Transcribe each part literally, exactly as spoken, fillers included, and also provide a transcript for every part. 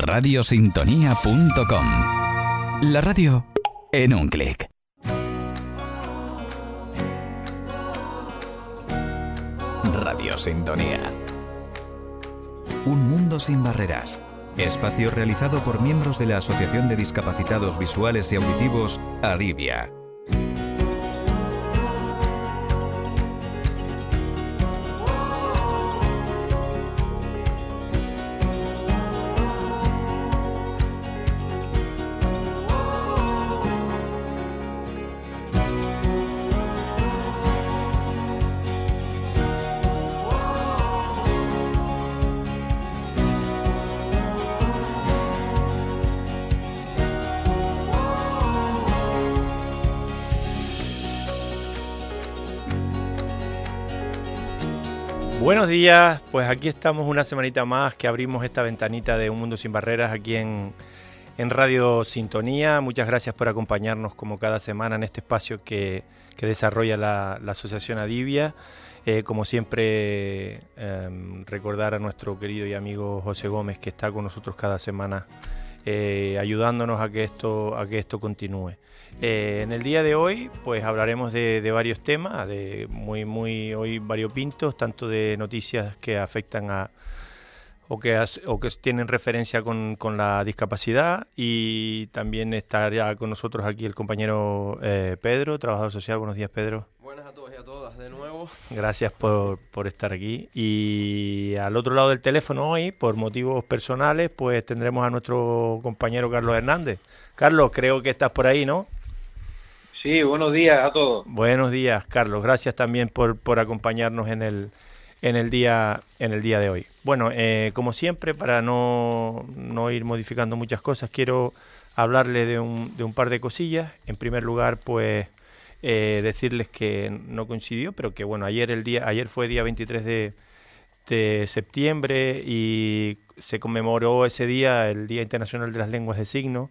radio sintonía punto com. La radio en un clic. Radio Sintonía. Un mundo sin barreras. Espacio realizado por miembros de la Asociación de Discapacitados Visuales y Auditivos, Adivia. Buenos días, pues aquí estamos una semanita más que abrimos esta ventanita de Un Mundo Sin Barreras aquí en, en Radio Sintonía. Muchas gracias por acompañarnos como cada semana en este espacio que, que desarrolla la, la Asociación Adivia. Eh, como siempre, eh, recordar a nuestro querido y amigo José Gómez que está con nosotros cada semana eh, ayudándonos a que esto, a que esto continúe. Eh, en el día de hoy pues hablaremos de, de varios temas, de muy muy hoy variopintos, tanto de noticias que afectan a o que, o que tienen referencia con, con la discapacidad, y también estará con nosotros aquí el compañero eh, Pedro, trabajador social. Buenos días, Pedro. Buenas a todos y a todas de nuevo. Gracias por, por estar aquí. Y al otro lado del teléfono hoy, por motivos personales, pues tendremos a nuestro compañero Carlos Hernández. Carlos, creo que estás por ahí, ¿no? Sí, buenos días a todos. Buenos días, Carlos. Gracias también por, por acompañarnos en el, en el día, en el día de hoy. Bueno, eh, como siempre, para no, no ir modificando muchas cosas, quiero hablarle de un, de un par de cosillas. En primer lugar, pues eh, decirles que no coincidió, pero que bueno, ayer el día, ayer fue día veintitrés de, de septiembre y se conmemoró ese día, el Día Internacional de las Lenguas de Signos,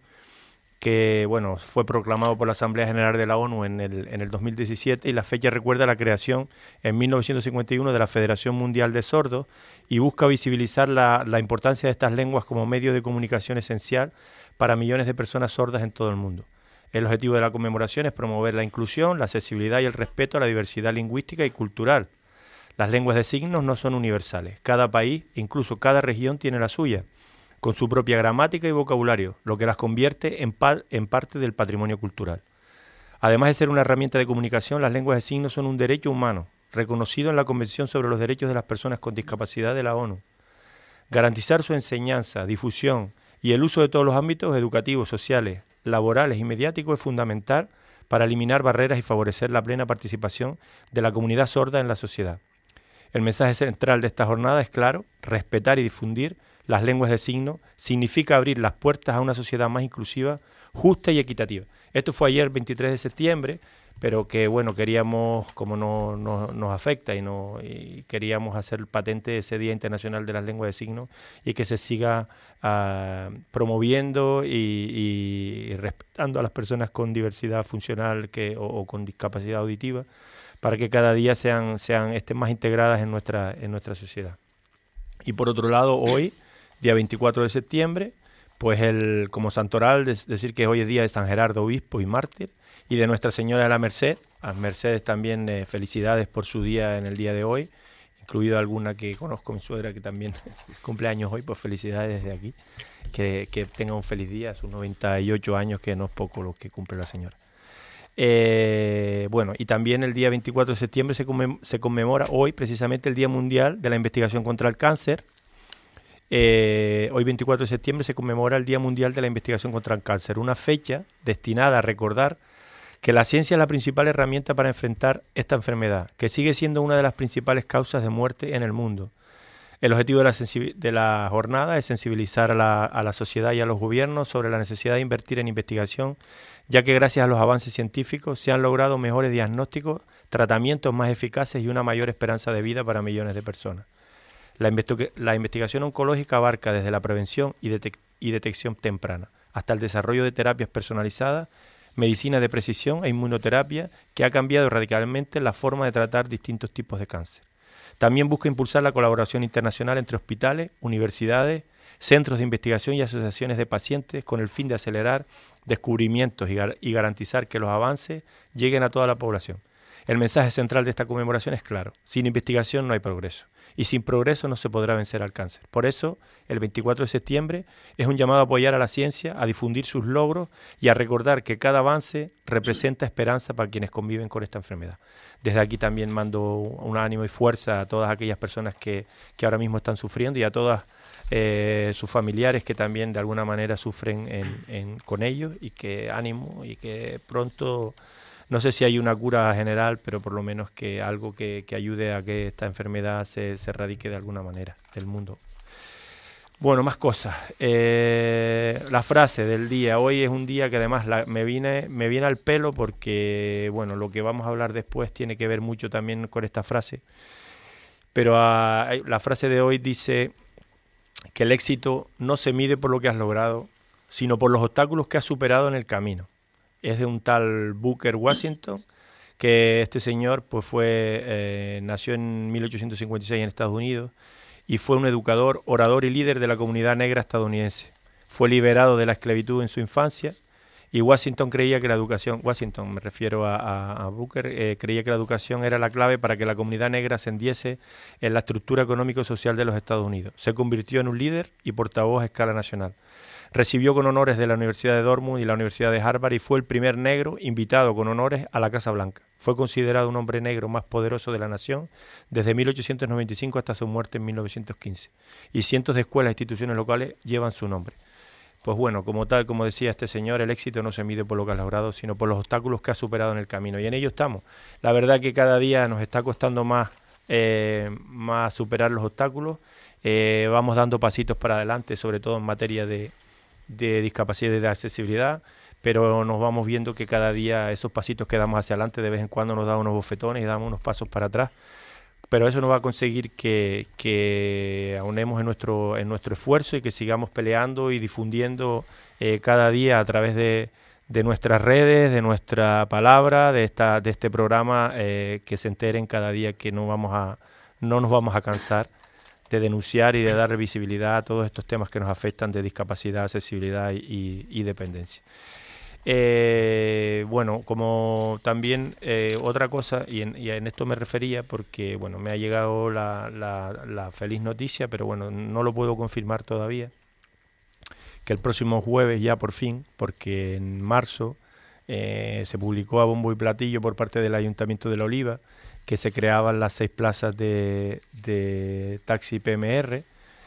que bueno, fue proclamado por la Asamblea General de la ONU en el, en el dos mil diecisiete, y la fecha recuerda la creación en mil novecientos cincuenta y uno de la Federación Mundial de Sordos, y busca visibilizar la, la importancia de estas lenguas como medio de comunicación esencial para millones de personas sordas en todo el mundo. El objetivo de la conmemoración es promover la inclusión, la accesibilidad y el respeto a la diversidad lingüística y cultural. Las lenguas de signos no son universales. Cada país, incluso cada región, tiene la suya, con su propia gramática y vocabulario, lo que las convierte en, par, en parte del patrimonio cultural. Además de ser una herramienta de comunicación, las lenguas de signos son un derecho humano, reconocido en la Convención sobre los Derechos de las Personas con Discapacidad de la ONU. Garantizar su enseñanza, difusión y el uso de todos los ámbitos educativos, sociales, laborales y mediáticos es fundamental para eliminar barreras y favorecer la plena participación de la comunidad sorda en la sociedad. El mensaje central de esta jornada es claro: respetar y difundir las lenguas de signos significa abrir las puertas a una sociedad más inclusiva, justa y equitativa. Esto fue ayer, veintitrés de septiembre, pero que bueno, queríamos, como no, no, nos afecta y, no, y queríamos hacer patente ese Día Internacional de las Lenguas de Signos y que se siga uh, promoviendo y, y, y respetando a las personas con diversidad funcional que, o, o con discapacidad auditiva, para que cada día sean, sean estén más integradas en nuestra, en nuestra sociedad. Y por otro lado, hoy, día veinticuatro de septiembre, pues el como santoral, es decir que hoy es día de San Gerardo, obispo y mártir, y de Nuestra Señora de la Merced. A Mercedes también eh, felicidades por su día en el día de hoy, incluido alguna que conozco, mi suegra, que también cumple años hoy, pues felicidades desde aquí, que, que tenga un feliz día, a sus noventa y ocho años, que no es poco lo que cumple la señora. Eh, bueno, y también el día veinticuatro de septiembre se, conmem- se conmemora hoy precisamente el Día Mundial de la Investigación contra el Cáncer. Eh, hoy veinticuatro de septiembre se conmemora el Día Mundial de la Investigación contra el Cáncer, una fecha destinada a recordar que la ciencia es la principal herramienta para enfrentar esta enfermedad, que sigue siendo una de las principales causas de muerte en el mundo. El objetivo de la, sensibil- de la jornada es sensibilizar a la, a la sociedad y a los gobiernos sobre la necesidad de invertir en investigación, ya que gracias a los avances científicos se han logrado mejores diagnósticos, tratamientos más eficaces y una mayor esperanza de vida para millones de personas. La, investi- la investigación oncológica abarca desde la prevención y, detec- y detección temprana hasta el desarrollo de terapias personalizadas, medicina de precisión e inmunoterapia, que ha cambiado radicalmente la forma de tratar distintos tipos de cáncer. También busca impulsar la colaboración internacional entre hospitales, universidades, centros de investigación y asociaciones de pacientes con el fin de acelerar descubrimientos y, gar y garantizar que los avances lleguen a toda la población. El mensaje central de esta conmemoración es claro: sin investigación no hay progreso, y sin progreso no se podrá vencer al cáncer. Por eso, el veinticuatro de septiembre es un llamado a apoyar a la ciencia, a difundir sus logros y a recordar que cada avance representa esperanza para quienes conviven con esta enfermedad. Desde aquí también mando un ánimo y fuerza a todas aquellas personas que, que ahora mismo están sufriendo y a todas eh, sus familiares que también de alguna manera sufren en, en, con ellos, y que ánimo y que pronto... No sé si hay una cura general, pero por lo menos que algo que, que ayude a que esta enfermedad se, se erradique de alguna manera del mundo. Bueno, más cosas. Eh, la frase del día. Hoy es un día que además la, me, viene, me viene al pelo porque, bueno, lo que vamos a hablar después tiene que ver mucho también con esta frase. Pero a, la frase de hoy dice que el éxito no se mide por lo que has logrado, sino por los obstáculos que has superado en el camino. Es de un tal Booker Washington, que este señor pues fue eh, nació en mil ochocientos cincuenta y seis en Estados Unidos y fue un educador, orador y líder de la comunidad negra estadounidense. Fue liberado de la esclavitud en su infancia, y Washington creía que la educación, Washington me refiero a, a, a Booker, eh, creía que la educación era la clave para que la comunidad negra ascendiese en la estructura económico-social de los Estados Unidos. Se convirtió en un líder y portavoz a escala nacional. Recibió con honores de la Universidad de Dartmouth y la Universidad de Harvard y fue el primer negro invitado con honores a la Casa Blanca. Fue considerado un hombre negro más poderoso de la nación desde mil ochocientos noventa y cinco hasta su muerte en mil novecientos quince. Y cientos de escuelas e instituciones locales llevan su nombre. Pues bueno, como tal, como decía este señor, el éxito no se mide por lo que has logrado, sino por los obstáculos que has superado en el camino. Y en ello estamos. La verdad que cada día nos está costando más, eh, más superar los obstáculos. Eh, vamos dando pasitos para adelante, sobre todo en materia de... de discapacidad y de accesibilidad, pero nos vamos viendo que cada día esos pasitos que damos hacia adelante de vez en cuando nos da unos bofetones y damos unos pasos para atrás, pero eso no va a conseguir que, que aunemos en nuestro, en nuestro esfuerzo y que sigamos peleando y difundiendo eh, cada día a través de, de nuestras redes, de nuestra palabra, de, esta, de este programa, eh, que se enteren cada día que no, vamos a, no nos vamos a cansar de denunciar y de dar visibilidad a todos estos temas que nos afectan de discapacidad, accesibilidad y, y, y dependencia. Eh, bueno, como también eh, otra cosa, y en, y en esto me refería porque bueno, me ha llegado la, la, la feliz noticia, pero bueno, no lo puedo confirmar todavía, que el próximo jueves ya por fin, porque en marzo eh, se publicó a bombo y platillo por parte del Ayuntamiento de La Oliva que se creaban las seis plazas de, de taxi P M R,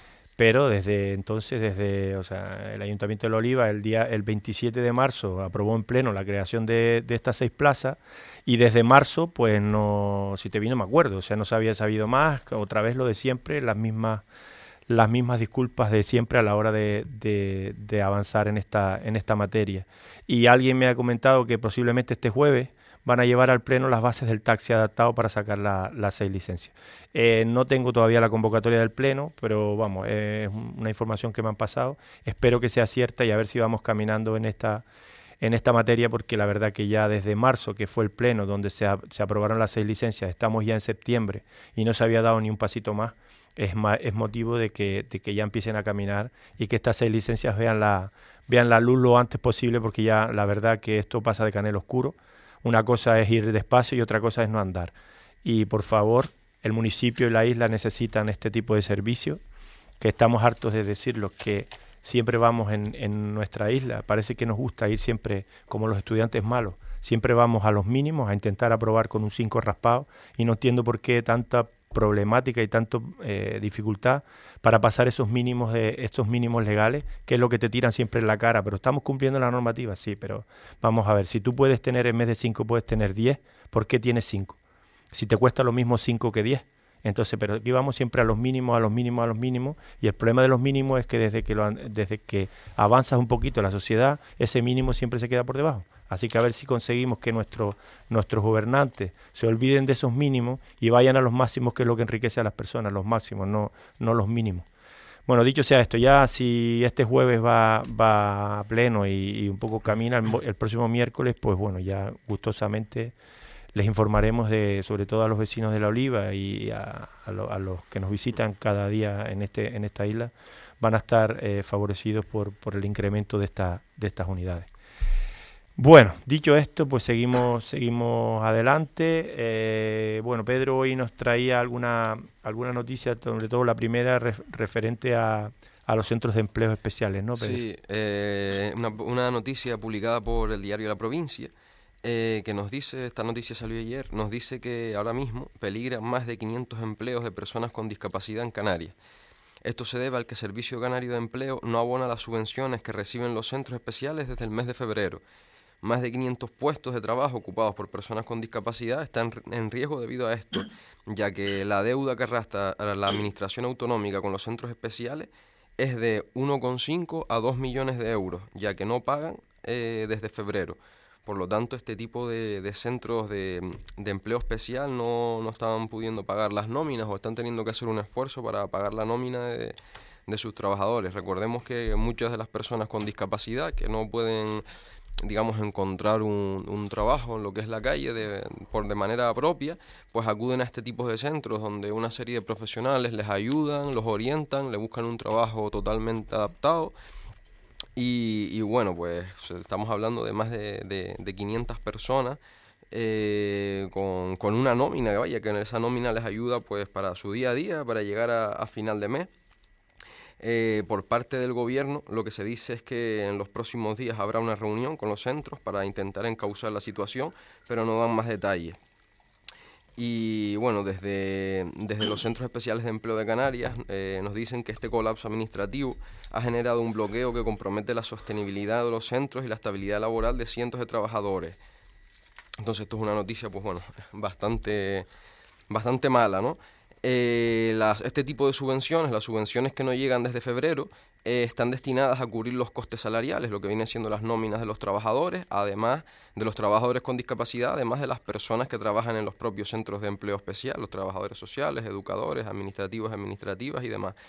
pero desde entonces, desde o sea, el Ayuntamiento de La Oliva, el día el veintisiete de marzo aprobó en pleno la creación de, de estas seis plazas, y desde marzo, pues no, si te vino me acuerdo, o sea, no se había sabido más, otra vez lo de siempre, las mismas las mismas disculpas de siempre a la hora de, de, de avanzar en esta, en esta materia. Y alguien me ha comentado que posiblemente este jueves van a llevar al pleno las bases del taxi adaptado para sacar la, las seis licencias. Eh, no tengo todavía la convocatoria del pleno, pero vamos, eh, es una información que me han pasado. Espero que sea cierta y a ver si vamos caminando en esta, en esta materia, porque la verdad que ya desde marzo, que fue el pleno donde se, a, se aprobaron las seis licencias, estamos ya en septiembre y no se había dado ni un pasito más. Es, ma, es motivo de que, de que ya empiecen a caminar y que estas seis licencias vean la, vean la luz lo antes posible, porque ya la verdad que esto pasa de canela oscuro. Una cosa es ir despacio y otra cosa es no andar. Y por favor, el municipio y la isla necesitan este tipo de servicios, que estamos hartos de decirlo, que siempre vamos en, en nuestra isla. Parece que nos gusta ir siempre como los estudiantes malos. Siempre vamos a los mínimos, a intentar aprobar con un cinco raspado, y no entiendo por qué tanta problemática y tanta eh, dificultad para pasar esos mínimos de estos mínimos legales, que es lo que te tiran siempre en la cara. Pero estamos cumpliendo la normativa, sí, pero vamos a ver, si tú puedes tener en vez de cinco, puedes tener diez, ¿por qué tienes cinco? Si te cuesta lo mismo cinco que diez. Entonces, pero aquí vamos siempre a los mínimos, a los mínimos, a los mínimos, y el problema de los mínimos es que desde que lo, desde que avanzas un poquito en la sociedad, ese mínimo siempre se queda por debajo. Así que a ver si conseguimos que nuestro, nuestros gobernantes se olviden de esos mínimos y vayan a los máximos, que es lo que enriquece a las personas, los máximos, no, no los mínimos. Bueno, dicho sea esto, ya si este jueves va, va a pleno y, y un poco camina, el, el próximo miércoles, pues bueno, ya gustosamente les informaremos de, sobre todo a los vecinos de La Oliva y a, a, lo, a los que nos visitan cada día en este en esta isla, van a estar eh, favorecidos por, por el incremento de, esta, de estas unidades. Bueno, dicho esto, pues seguimos seguimos adelante. Eh, bueno, Pedro hoy nos traía alguna alguna noticia, sobre todo la primera ref, referente a, a los centros de empleo especiales, ¿no, Pedro? Sí, eh, una, una noticia publicada por el diario La Provincia, eh, que nos dice, esta noticia salió ayer, nos dice que ahora mismo peligran más de quinientos empleos de personas con discapacidad en Canarias. Esto se debe al que el Servicio Canario de Empleo no abona las subvenciones que reciben los centros especiales desde el mes de febrero. Más de quinientos puestos de trabajo ocupados por personas con discapacidad están en riesgo debido a esto, ya que la deuda que arrastra a la Administración Autonómica con los centros especiales es de uno coma cinco a dos millones de euros, ya que no pagan eh, desde febrero. Por lo tanto, este tipo de, de centros de, de empleo especial no, no estaban pudiendo pagar las nóminas o están teniendo que hacer un esfuerzo para pagar la nómina de, de sus trabajadores. Recordemos que muchas de las personas con discapacidad que no pueden, digamos, encontrar un, un trabajo en lo que es la calle de, por, de manera propia, pues acuden a este tipo de centros donde una serie de profesionales les ayudan, los orientan, les buscan un trabajo totalmente adaptado. Y, y bueno, pues estamos hablando de más de, de, de quinientas personas eh, con, con una nómina, vaya, que en esa nómina les ayuda pues para su día a día, para llegar a, a final de mes. Eh, por parte del gobierno, lo que se dice es que en los próximos días habrá una reunión con los centros para intentar encauzar la situación, pero no dan más detalles. Y bueno, desde, desde los Centros Especiales de Empleo de Canarias eh, nos dicen que este colapso administrativo ha generado un bloqueo que compromete la sostenibilidad de los centros y la estabilidad laboral de cientos de trabajadores. Entonces esto es una noticia, pues bueno, bastante, bastante mala, ¿no? Eh, las, este tipo de subvenciones, las subvenciones que no llegan desde febrero, eh, están destinadas a cubrir los costes salariales, lo que vienen siendo las nóminas de los trabajadores, además de los trabajadores con discapacidad, además de las personas que trabajan en los propios centros de empleo especial, los trabajadores sociales, educadores, administrativos, administrativas y demás.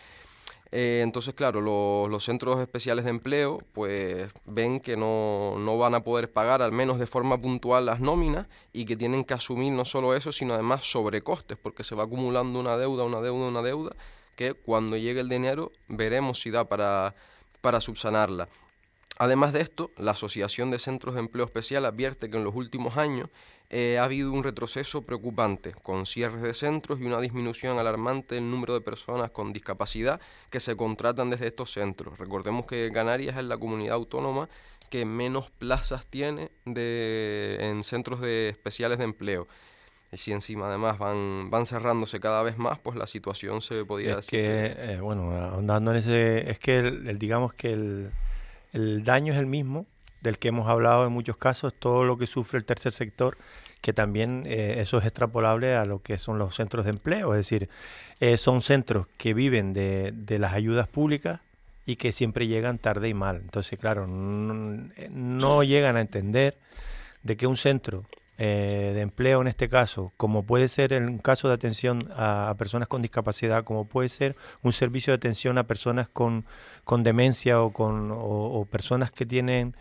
Eh, entonces, claro, lo, los centros especiales de empleo pues ven que no, no van a poder pagar, al menos de forma puntual, las nóminas y que tienen que asumir no solo eso, sino además sobrecostes, porque se va acumulando una deuda, una deuda, una deuda, que cuando llegue el dinero veremos si da para, para subsanarla. Además de esto, la Asociación de Centros de Empleo Especial advierte que en los últimos años eh, ha habido un retroceso preocupante, con cierres de centros y una disminución alarmante del número de personas con discapacidad que se contratan desde estos centros. Recordemos que Canarias es la comunidad autónoma que menos plazas tiene de, en centros de especiales de empleo. Y si encima además van van cerrándose cada vez más, pues la situación se podía es decir que, que... Eh, bueno, ahondando en ese, es que el, el, digamos que el, el daño es el mismo del que hemos hablado en muchos casos, todo lo que sufre el tercer sector, que también eh, eso es extrapolable a lo que son los centros de empleo, es decir, eh, son centros que viven de, de las ayudas públicas y que siempre llegan tarde y mal. Entonces, claro, no, no llegan a entender de que un centro Eh, de empleo en este caso, como puede ser en un caso de atención a, a personas con discapacidad, como puede ser un servicio de atención a personas con, con demencia o, con, o, o personas que tienen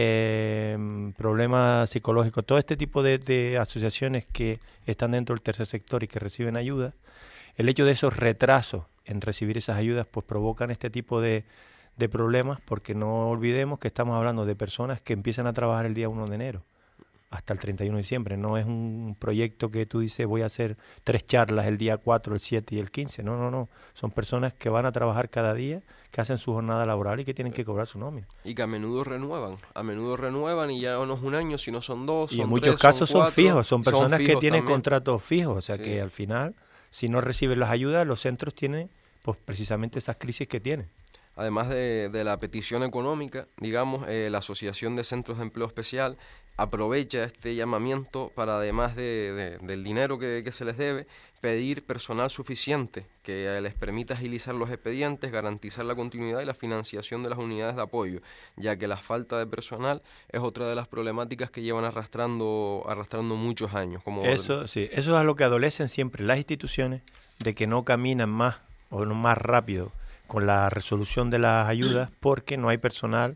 eh, problemas psicológicos, todo este tipo de, de asociaciones que están dentro del tercer sector y que reciben ayuda, el hecho de esos retrasos en recibir esas ayudas pues provocan este tipo de, de problemas, porque no olvidemos que estamos hablando de personas que empiezan a trabajar el día uno de enero hasta el treinta y uno de diciembre. No es un proyecto que tú dices voy a hacer tres charlas el día cuatro, el siete y el quince. No, no, no. Son personas que van a trabajar cada día, que hacen su jornada laboral y que tienen que cobrar su nómina. Y que a menudo renuevan. A menudo renuevan y ya no es un año, sino son dos, y son en muchos tres, casos son, cuatro, son fijos. Son personas son que tienen también. contratos fijos. O sea Sí. que al final, si no reciben las ayudas, los centros tienen pues precisamente esas crisis que tienen. Además de, de la petición económica, digamos, eh, la Asociación de Centros de Empleo Especial aprovecha este llamamiento para, además de, de, del dinero que, que se les debe, pedir personal suficiente que les permita agilizar los expedientes, garantizar la continuidad y la financiación de las unidades de apoyo, ya que la falta de personal es otra de las problemáticas que llevan arrastrando, arrastrando muchos años. Como Eso, sí, eso es a lo que adolecen siempre las instituciones, de que no caminan más o no más rápido con la resolución de las ayudas porque no hay personal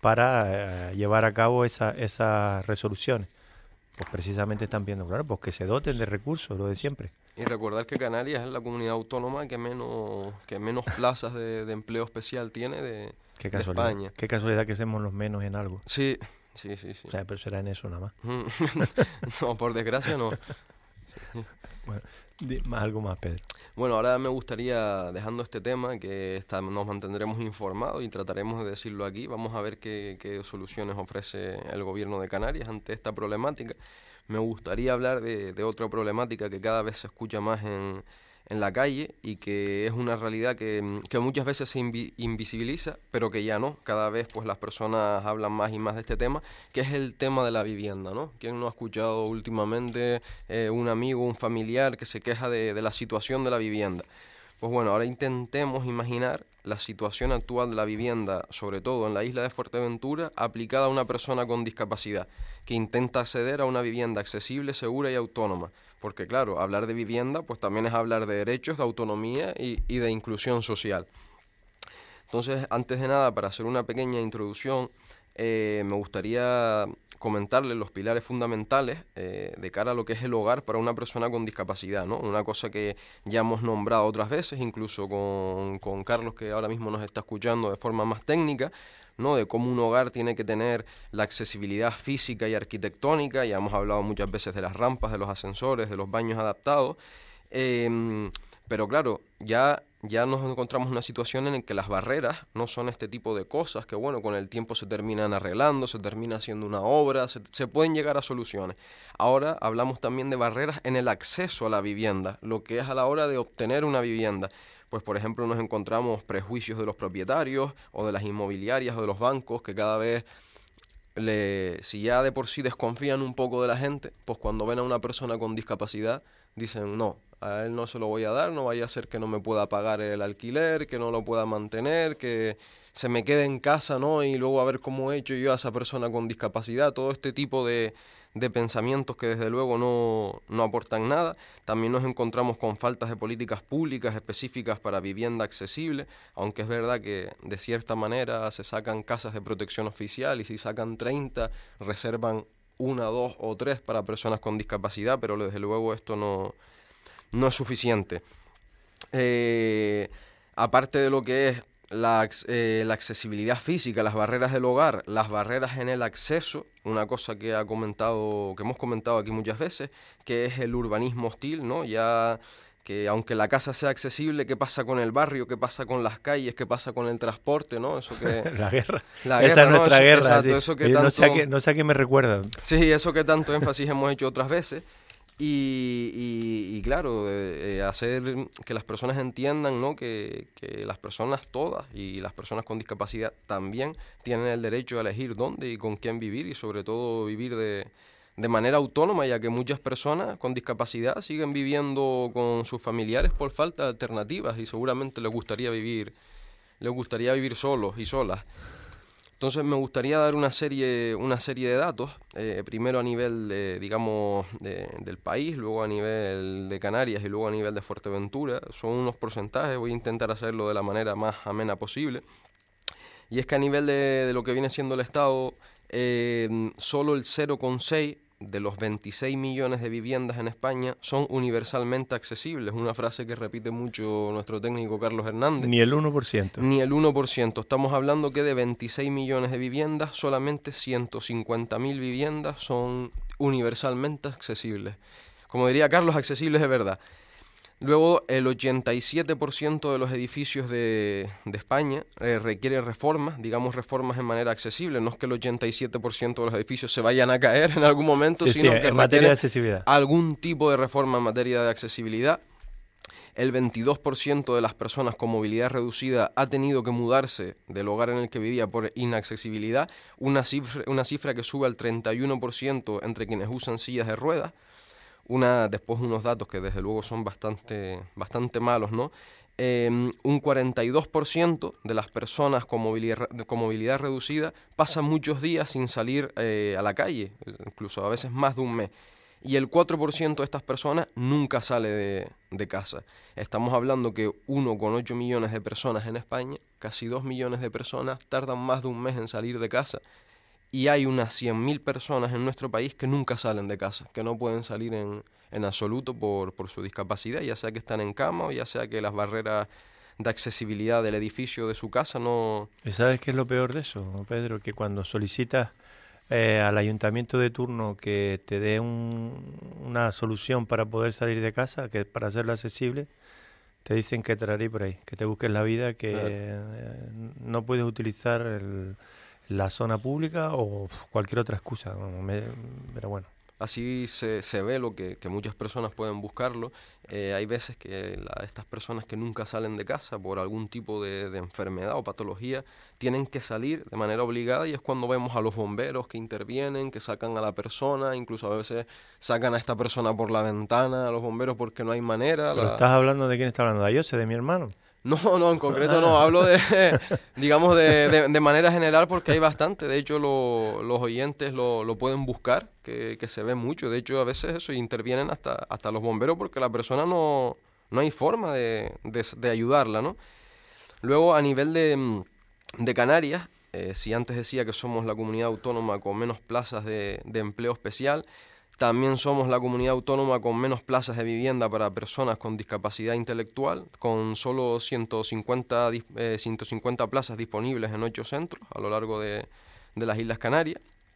para eh, llevar a cabo esa, esas resoluciones. Pues precisamente están viendo, claro, pues que se doten de recursos, lo de siempre. Y recordar que Canarias es la comunidad autónoma que menos que menos plazas de, de empleo especial tiene de, Qué de casualidad. España. Qué casualidad que somos los menos en algo. Sí, sí, sí, sí. O sea, pero será en eso nada más. No, por desgracia no. Bueno, di- más, algo más, Pedro. Bueno, ahora me gustaría, dejando este tema, que está- nos mantendremos informados y trataremos de decirlo aquí. Vamos a ver qué, qué soluciones ofrece el gobierno de Canarias ante esta problemática. Me gustaría hablar de, de otra problemática que cada vez se escucha más en, en la calle y que es una realidad que, que muchas veces se invi- invisibiliza, pero que ya no. Cada vez pues las personas hablan más y más de este tema, que es el tema de la vivienda, ¿no? ¿Quién no ha escuchado últimamente eh, un amigo, un familiar que se queja de, de la situación de la vivienda? Pues bueno, ahora intentemos imaginar la situación actual de la vivienda, sobre todo en la isla de Fuerteventura, aplicada a una persona con discapacidad, que intenta acceder a una vivienda accesible, segura y autónoma. Porque claro, hablar de vivienda pues también es hablar de derechos, de autonomía y, y de inclusión social. Entonces, antes de nada, para hacer una pequeña introducción, eh, me gustaría comentarles los pilares fundamentales eh, de cara a lo que es el hogar para una persona con discapacidad, ¿no? Una cosa que ya hemos nombrado otras veces, incluso con, con Carlos, que ahora mismo nos está escuchando de forma más técnica, ¿no? De cómo un hogar tiene que tener la accesibilidad física y arquitectónica. Ya hemos hablado muchas veces de las rampas, de los ascensores, de los baños adaptados. Eh, pero claro, ya, ya nos encontramos en una situación en la que las barreras no son este tipo de cosas que, bueno, con el tiempo se terminan arreglando, se termina haciendo una obra, se, se pueden llegar a soluciones. Ahora hablamos también de barreras en el acceso a la vivienda, lo que es a la hora de obtener una vivienda. Pues, por ejemplo, nos encontramos prejuicios de los propietarios o de las inmobiliarias o de los bancos que cada vez, le, si ya de por sí desconfían un poco de la gente, pues cuando ven a una persona con discapacidad dicen no, a él no se lo voy a dar, no vaya a ser que no me pueda pagar el alquiler, que no lo pueda mantener, que se me quede en casa, ¿no? Y luego a ver cómo he hecho yo a esa persona con discapacidad, todo este tipo de, de pensamientos que desde luego no, no aportan nada. También nos encontramos con faltas de políticas públicas específicas para vivienda accesible, aunque es verdad que de cierta manera se sacan casas de protección oficial y si sacan treinta, reservan una, dos o tres para personas con discapacidad, pero desde luego esto no, no es suficiente. Eh, aparte de lo que es la, eh, la accesibilidad física, las barreras del hogar, las barreras en el acceso, una cosa que ha comentado, que hemos comentado aquí muchas veces, que es el urbanismo hostil, ¿no? Ya que aunque la casa sea accesible, ¿qué pasa con el barrio? ¿Qué pasa con las calles? ¿Qué pasa con el transporte? ¿no? Eso que La guerra. la Esa guerra, es ¿no? nuestra Eso- guerra. exacto, sí. eso que Eh, no, sé a tanto- qué, no sé a qué me recuerda. Sí, eso que tanto énfasis hemos hecho otras veces. Y, y, y claro, eh, eh, hacer que las personas entiendan, ¿no? que, que las personas todas y las personas con discapacidad también tienen el derecho a elegir dónde y con quién vivir y sobre todo vivir de, de manera autónoma, ya que muchas personas con discapacidad siguen viviendo con sus familiares por falta de alternativas y seguramente les gustaría vivir, les gustaría vivir solos y solas. Entonces me gustaría dar una serie, una serie de datos, eh, primero a nivel, de, digamos, de, del país, luego a nivel de Canarias y luego a nivel de Fuerteventura. Son unos porcentajes, voy a intentar hacerlo de la manera más amena posible. Y es que a nivel de, de lo que viene siendo el Estado, eh, solo el cero coma seis de los veintiséis millones de viviendas en España son universalmente accesibles. Una frase que repite mucho nuestro técnico Carlos Hernández. Ni el uno por ciento. Ni el uno por ciento. Estamos hablando que de veintiséis millones de viviendas, solamente ciento cincuenta mil viviendas son universalmente accesibles. Como diría Carlos, accesibles de verdad. Luego, el ochenta y siete por ciento de los edificios de, de España eh, requiere reformas, digamos reformas en manera accesible. No es que el ochenta y siete por ciento de los edificios se vayan a caer en algún momento, Sí, sino sí, que en materia de requieren accesibilidad. algún tipo de reforma en materia de accesibilidad. El veintidós por ciento de las personas con movilidad reducida ha tenido que mudarse del hogar en el que vivía por inaccesibilidad, una cifra, una cifra que sube al treinta y uno por ciento entre quienes usan sillas de ruedas. Una, después unos datos que desde luego son bastante, bastante malos, ¿no? Eh, un cuarenta y dos por ciento de las personas con movilidad, con movilidad reducida pasan muchos días sin salir eh, a la calle, incluso a veces más de un mes. Y el cuatro por ciento de estas personas nunca sale de, de casa. Estamos hablando que uno coma ocho millones de personas en España, casi dos millones de personas, tardan más de un mes en salir de casa. y hay unas cien mil personas en nuestro país que nunca salen de casa, que no pueden salir en, en absoluto por, por su discapacidad, ya sea que están en cama o ya sea que las barreras de accesibilidad del edificio de su casa no... ¿Y sabes qué es lo peor de eso, Pedro? Que cuando solicitas eh, al ayuntamiento de turno que te dé un, una solución para poder salir de casa, que para hacerlo accesible, te dicen que traeré por ahí, que te busques la vida, que eh, no puedes utilizar el, la zona pública o cualquier otra excusa. Bueno, me, pero bueno. Así se, se ve lo que, que muchas personas pueden buscarlo. Eh, hay veces que la, estas personas que nunca salen de casa por algún tipo de, de enfermedad o patología tienen que salir de manera obligada, y es cuando vemos a los bomberos que intervienen, que sacan a la persona, incluso a veces sacan a esta persona por la ventana, a los bomberos, porque no hay manera. ¿Pero la... estás hablando de quién está hablando? ¿De Ayose, de mi hermano? No, no, en concreto no, hablo de, digamos, de, de, de manera general, porque hay bastante. De hecho, lo, los oyentes lo, lo pueden buscar, que, que se ve mucho. De hecho, a veces eso, intervienen hasta, hasta los bomberos, porque la persona no, no hay forma de, de, de ayudarla, ¿no? Luego, a nivel de, de Canarias, eh, si antes decía que somos la comunidad autónoma con menos plazas de, de empleo especial, también somos la comunidad autónoma con menos plazas de vivienda para personas con discapacidad intelectual, con solo ciento cincuenta, eh, ciento cincuenta plazas disponibles en ocho centros a lo largo de, de las Islas Canarias.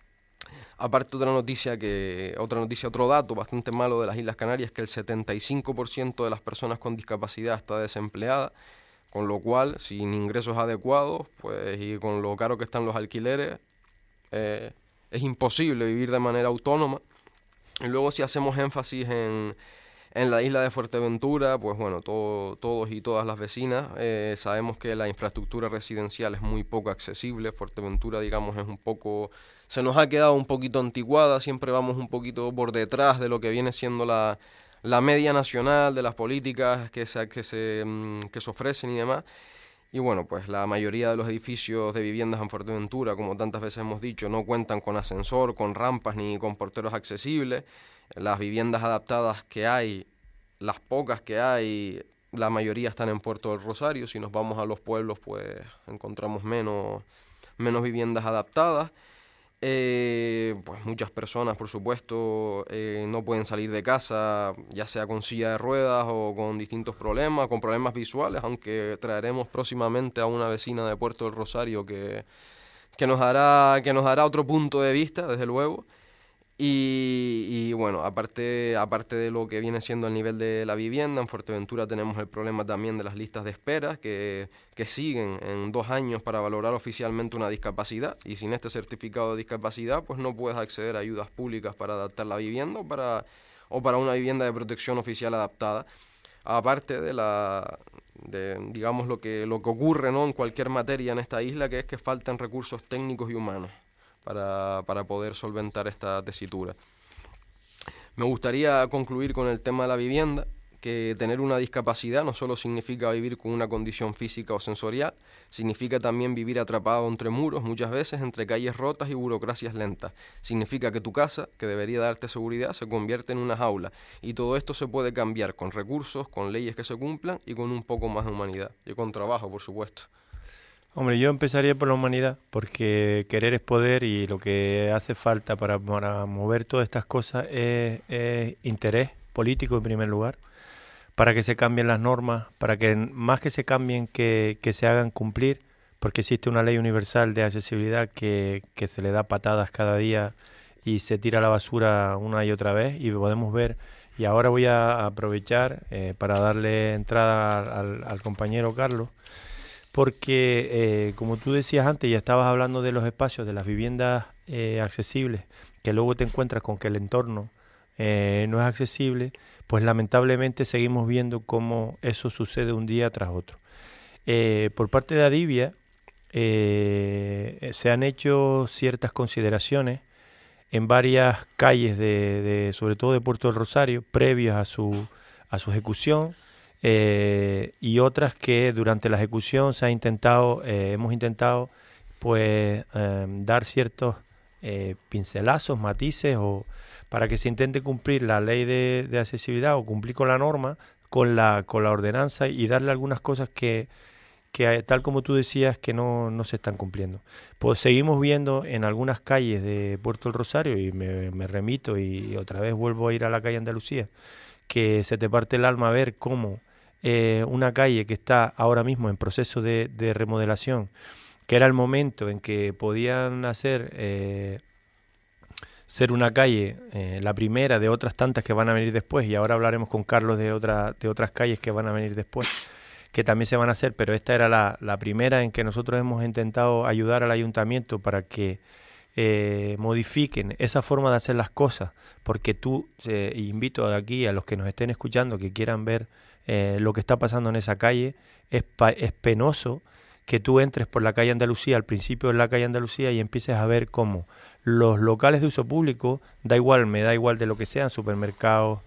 Aparte, otra noticia, que, otra noticia, otro dato bastante malo de las Islas Canarias es que el setenta y cinco por ciento de las personas con discapacidad está desempleada, con lo cual, sin ingresos adecuados, pues, y con lo caro que están los alquileres, eh, es imposible vivir de manera autónoma. Y luego, si hacemos énfasis en, en la isla de Fuerteventura, pues bueno, todo, todos y todas las vecinas eh, sabemos que la infraestructura residencial es muy poco accesible. Fuerteventura, digamos, es un poco... se nos ha quedado un poquito anticuada, siempre vamos un poquito por detrás de lo que viene siendo la, la media nacional, de las políticas que se, que, se, que se ofrecen y demás. Y bueno, pues la mayoría de los edificios de viviendas en Fuerteventura, como tantas veces hemos dicho, no cuentan con ascensor, con rampas ni con porteros accesibles. Las viviendas adaptadas que hay, las pocas que hay, la mayoría están en Puerto del Rosario. Si nos vamos a los pueblos, pues encontramos menos, menos viviendas adaptadas. Eh, pues muchas personas, por supuesto, eh, no pueden salir de casa, ya sea con silla de ruedas o con distintos problemas, con problemas visuales, aunque traeremos próximamente a una vecina de Puerto del Rosario que, que, nos dará, que nos dará otro punto de vista, desde luego. Y, y bueno, aparte, aparte de lo que viene siendo el nivel de la vivienda, en Fuerteventura tenemos el problema también de las listas de espera que, que siguen en dos años para valorar oficialmente una discapacidad, y sin este certificado de discapacidad pues no puedes acceder a ayudas públicas para adaptar la vivienda o para, o para una vivienda de protección oficial adaptada. Aparte de la de digamos lo que, lo que ocurre, ¿no?, en cualquier materia en esta isla, que es que faltan recursos técnicos y humanos Para, para poder solventar esta tesitura. Me gustaría concluir con el tema de la vivienda, que tener una discapacidad no solo significa vivir con una condición física o sensorial, significa también vivir atrapado entre muros, muchas veces entre calles rotas y burocracias lentas. Significa que tu casa, que debería darte seguridad, se convierte en una jaula, y todo esto se puede cambiar con recursos, con leyes que se cumplan y con un poco más de humanidad, y con trabajo, por supuesto. Hombre, yo empezaría por la humanidad, porque querer es poder, y lo que hace falta para, para mover todas estas cosas es, es interés político en primer lugar, para que se cambien las normas, para que más que se cambien, que, que se hagan cumplir, porque existe una ley universal de accesibilidad que, que se le da patadas cada día y se tira a la basura una y otra vez, y podemos ver. Y ahora voy a aprovechar eh, para darle entrada al, al compañero Carlos, porque eh, como tú decías antes, ya estabas hablando de los espacios, de las viviendas eh, accesibles, que luego te encuentras con que el entorno eh, no es accesible, pues lamentablemente seguimos viendo cómo eso sucede un día tras otro. Eh, por parte de Adivia eh, se han hecho ciertas consideraciones en varias calles, de, de sobre todo de Puerto del Rosario, previas a su, a su ejecución. Eh, y otras que durante la ejecución se ha intentado, eh, hemos intentado pues eh, dar ciertos eh, pincelazos, matices, o para que se intente cumplir la ley de, de accesibilidad o cumplir con la norma, con la, con la ordenanza, y darle algunas cosas que, que tal como tú decías, que no, no se están cumpliendo. Pues seguimos viendo en algunas calles de Puerto del Rosario, y me, me remito y, y otra vez vuelvo a ir a la calle Andalucía, que se te parte el alma ver cómo eh, una calle que está ahora mismo en proceso de, de remodelación, que era el momento en que podían hacer eh, ser una calle, eh, la primera de otras tantas que van a venir después, y ahora hablaremos con Carlos de, otra, de otras calles que van a venir después, que también se van a hacer, pero esta era la, la primera en que nosotros hemos intentado ayudar al ayuntamiento para que eh, modifiquen esa forma de hacer las cosas, porque tú, eh, invito de aquí a los que nos estén escuchando, que quieran ver eh, lo que está pasando en esa calle, es, pa es penoso que tú entres por la calle Andalucía, al principio de la calle Andalucía, y empieces a ver cómo los locales de uso público, da igual, me da igual de lo que sean, supermercados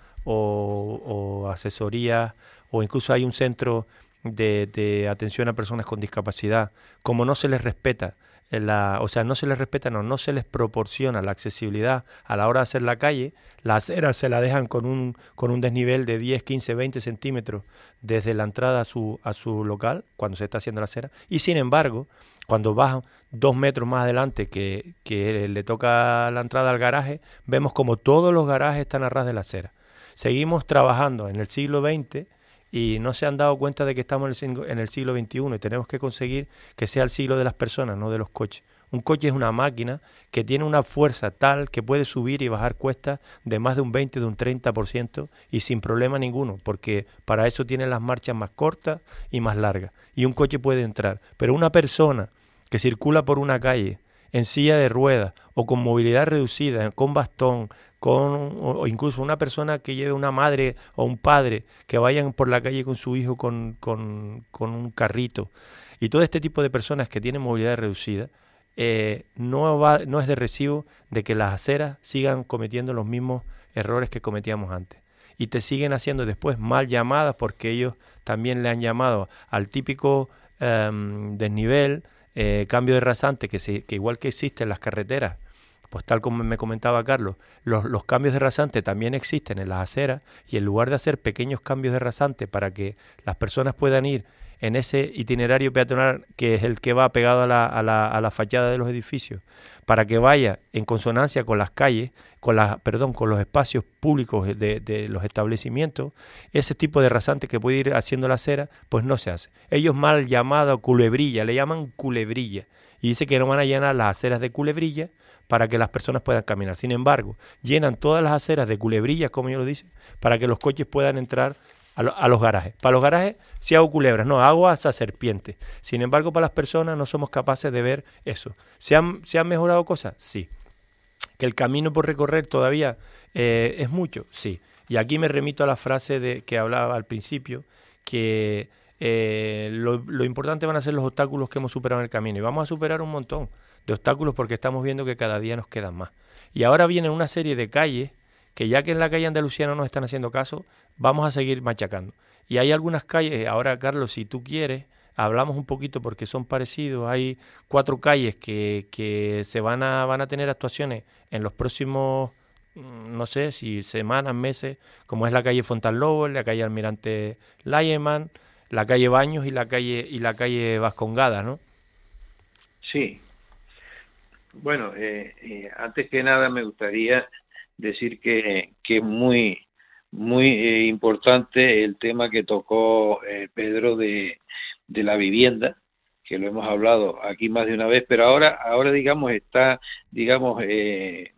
o, o asesorías, o incluso hay un centro de, de atención a personas con discapacidad, como no se les respeta, la, o sea, no se les respeta, no, no se les proporciona la accesibilidad a la hora de hacer la calle, la acera se la dejan con un, con un desnivel de diez, quince, veinte centímetros desde la entrada a su, a su local, cuando se está haciendo la acera, y sin embargo, cuando bajan dos metros más adelante que, que le toca la entrada al garaje, vemos como todos los garajes están a ras de la acera. Seguimos trabajando en el siglo veinte y no se han dado cuenta de que estamos en el, en el siglo veintiuno y tenemos que conseguir que sea el siglo de las personas, no de los coches. Un coche es una máquina que tiene una fuerza tal que puede subir y bajar cuestas de más de un veinte, de un treinta por ciento y sin problema ninguno, porque para eso tiene las marchas más cortas y más largas. Y un coche puede entrar. Pero una persona que circula por una calle en silla de ruedas o con movilidad reducida, con bastón, con, o incluso una persona que lleve una madre o un padre que vayan por la calle con su hijo con, con, con un carrito, y todo este tipo de personas que tienen movilidad reducida, eh, no, va, no es de recibo de que las aceras sigan cometiendo los mismos errores que cometíamos antes. Y te siguen haciendo después mal llamadas, porque ellos también le han llamado al típico eh, desnivel, eh, cambio de rasante, que, se, que igual que existe en las carreteras, pues tal como me comentaba Carlos, los, los cambios de rasante también existen en las aceras, y en lugar de hacer pequeños cambios de rasante para que las personas puedan ir en ese itinerario peatonal que es el que va pegado a la, a la, a la fachada de los edificios, para que vaya en consonancia con las calles, con las, perdón, con los espacios públicos de, de los establecimientos, ese tipo de rasante que puede ir haciendo la acera, pues no se hace. Ellos mal llamado culebrilla, le llaman culebrilla, y dice que no van a llenar las aceras de culebrilla para que las personas puedan caminar. Sin embargo, llenan todas las aceras de culebrillas, como ellos lo dicen, para que los coches puedan entrar a, lo, a los garajes. Para los garajes sí hago culebras, no, hago hasta serpientes. Sin embargo, para las personas no somos capaces de ver eso. ¿Se han, ¿se han mejorado cosas? Sí. ¿Que el camino por recorrer todavía eh, es mucho? Sí. Y aquí me remito a la frase de que hablaba al principio, que eh, lo, lo importante van a ser los obstáculos que hemos superado en el camino. Y vamos a superar un montón de obstáculos porque estamos viendo que cada día nos quedan más. Y ahora viene una serie de calles que, ya que en la calle Andalucía no nos están haciendo caso, vamos a seguir machacando. Y hay algunas calles, ahora Carlos, si tú quieres, hablamos un poquito porque son parecidos. Hay cuatro calles que, que se van a, van a tener actuaciones en los próximos, no sé, si semanas, meses, como es la calle Fontanlobo, la calle Almirante Layeman, la calle Baños y la calle, y la calle Vascongada, ¿no? Sí. Bueno, eh, eh, antes que nada me gustaría decir que, que es muy, muy eh, importante el tema que tocó eh, Pedro de, de la vivienda, que lo hemos hablado aquí más de una vez, pero ahora, ahora digamos, está, digamos, eh,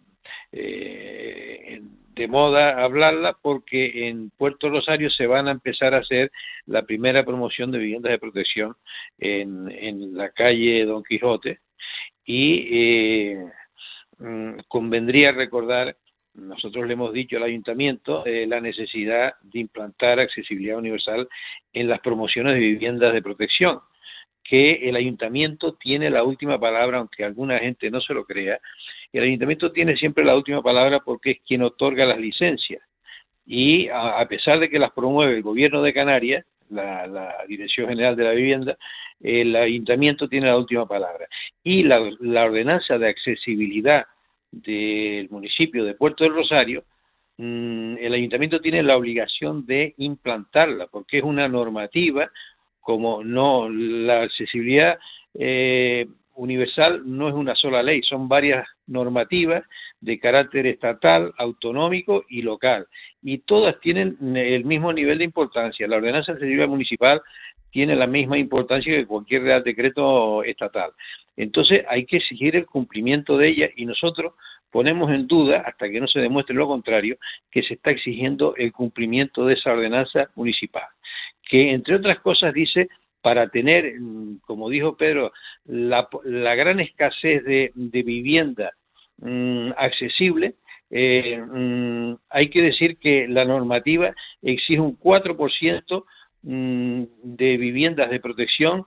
eh, de moda hablarla porque en Puerto Rosario se van a empezar a hacer la primera promoción de viviendas de protección en, en la calle Don Quijote. Y eh, convendría recordar, nosotros le hemos dicho al ayuntamiento eh, la necesidad de implantar accesibilidad universal en las promociones de viviendas de protección, que el ayuntamiento tiene la última palabra, aunque alguna gente no se lo crea. El ayuntamiento tiene siempre la última palabra porque es quien otorga las licencias, y a, a pesar de que las promueve el gobierno de Canarias, la, la Dirección General de la Vivienda, el ayuntamiento tiene la última palabra. Y la, la ordenanza de accesibilidad del municipio de Puerto del Rosario, mmm, el ayuntamiento tiene la obligación de implantarla, porque es una normativa como no, la accesibilidad eh, universal no es una sola ley, son varias normativas de carácter estatal, autonómico y local, y todas tienen el mismo nivel de importancia. La ordenanza de accesibilidad municipal tiene la misma importancia que cualquier real decreto estatal. Entonces hay que exigir el cumplimiento de ella, y nosotros ponemos en duda, hasta que no se demuestre lo contrario, que se está exigiendo el cumplimiento de esa ordenanza municipal, que entre otras cosas dice, para tener, como dijo Pedro, la, la gran escasez de, de vivienda mmm, accesible, eh, mmm, hay que decir que la normativa exige un cuatro por ciento mmm, de viviendas de protección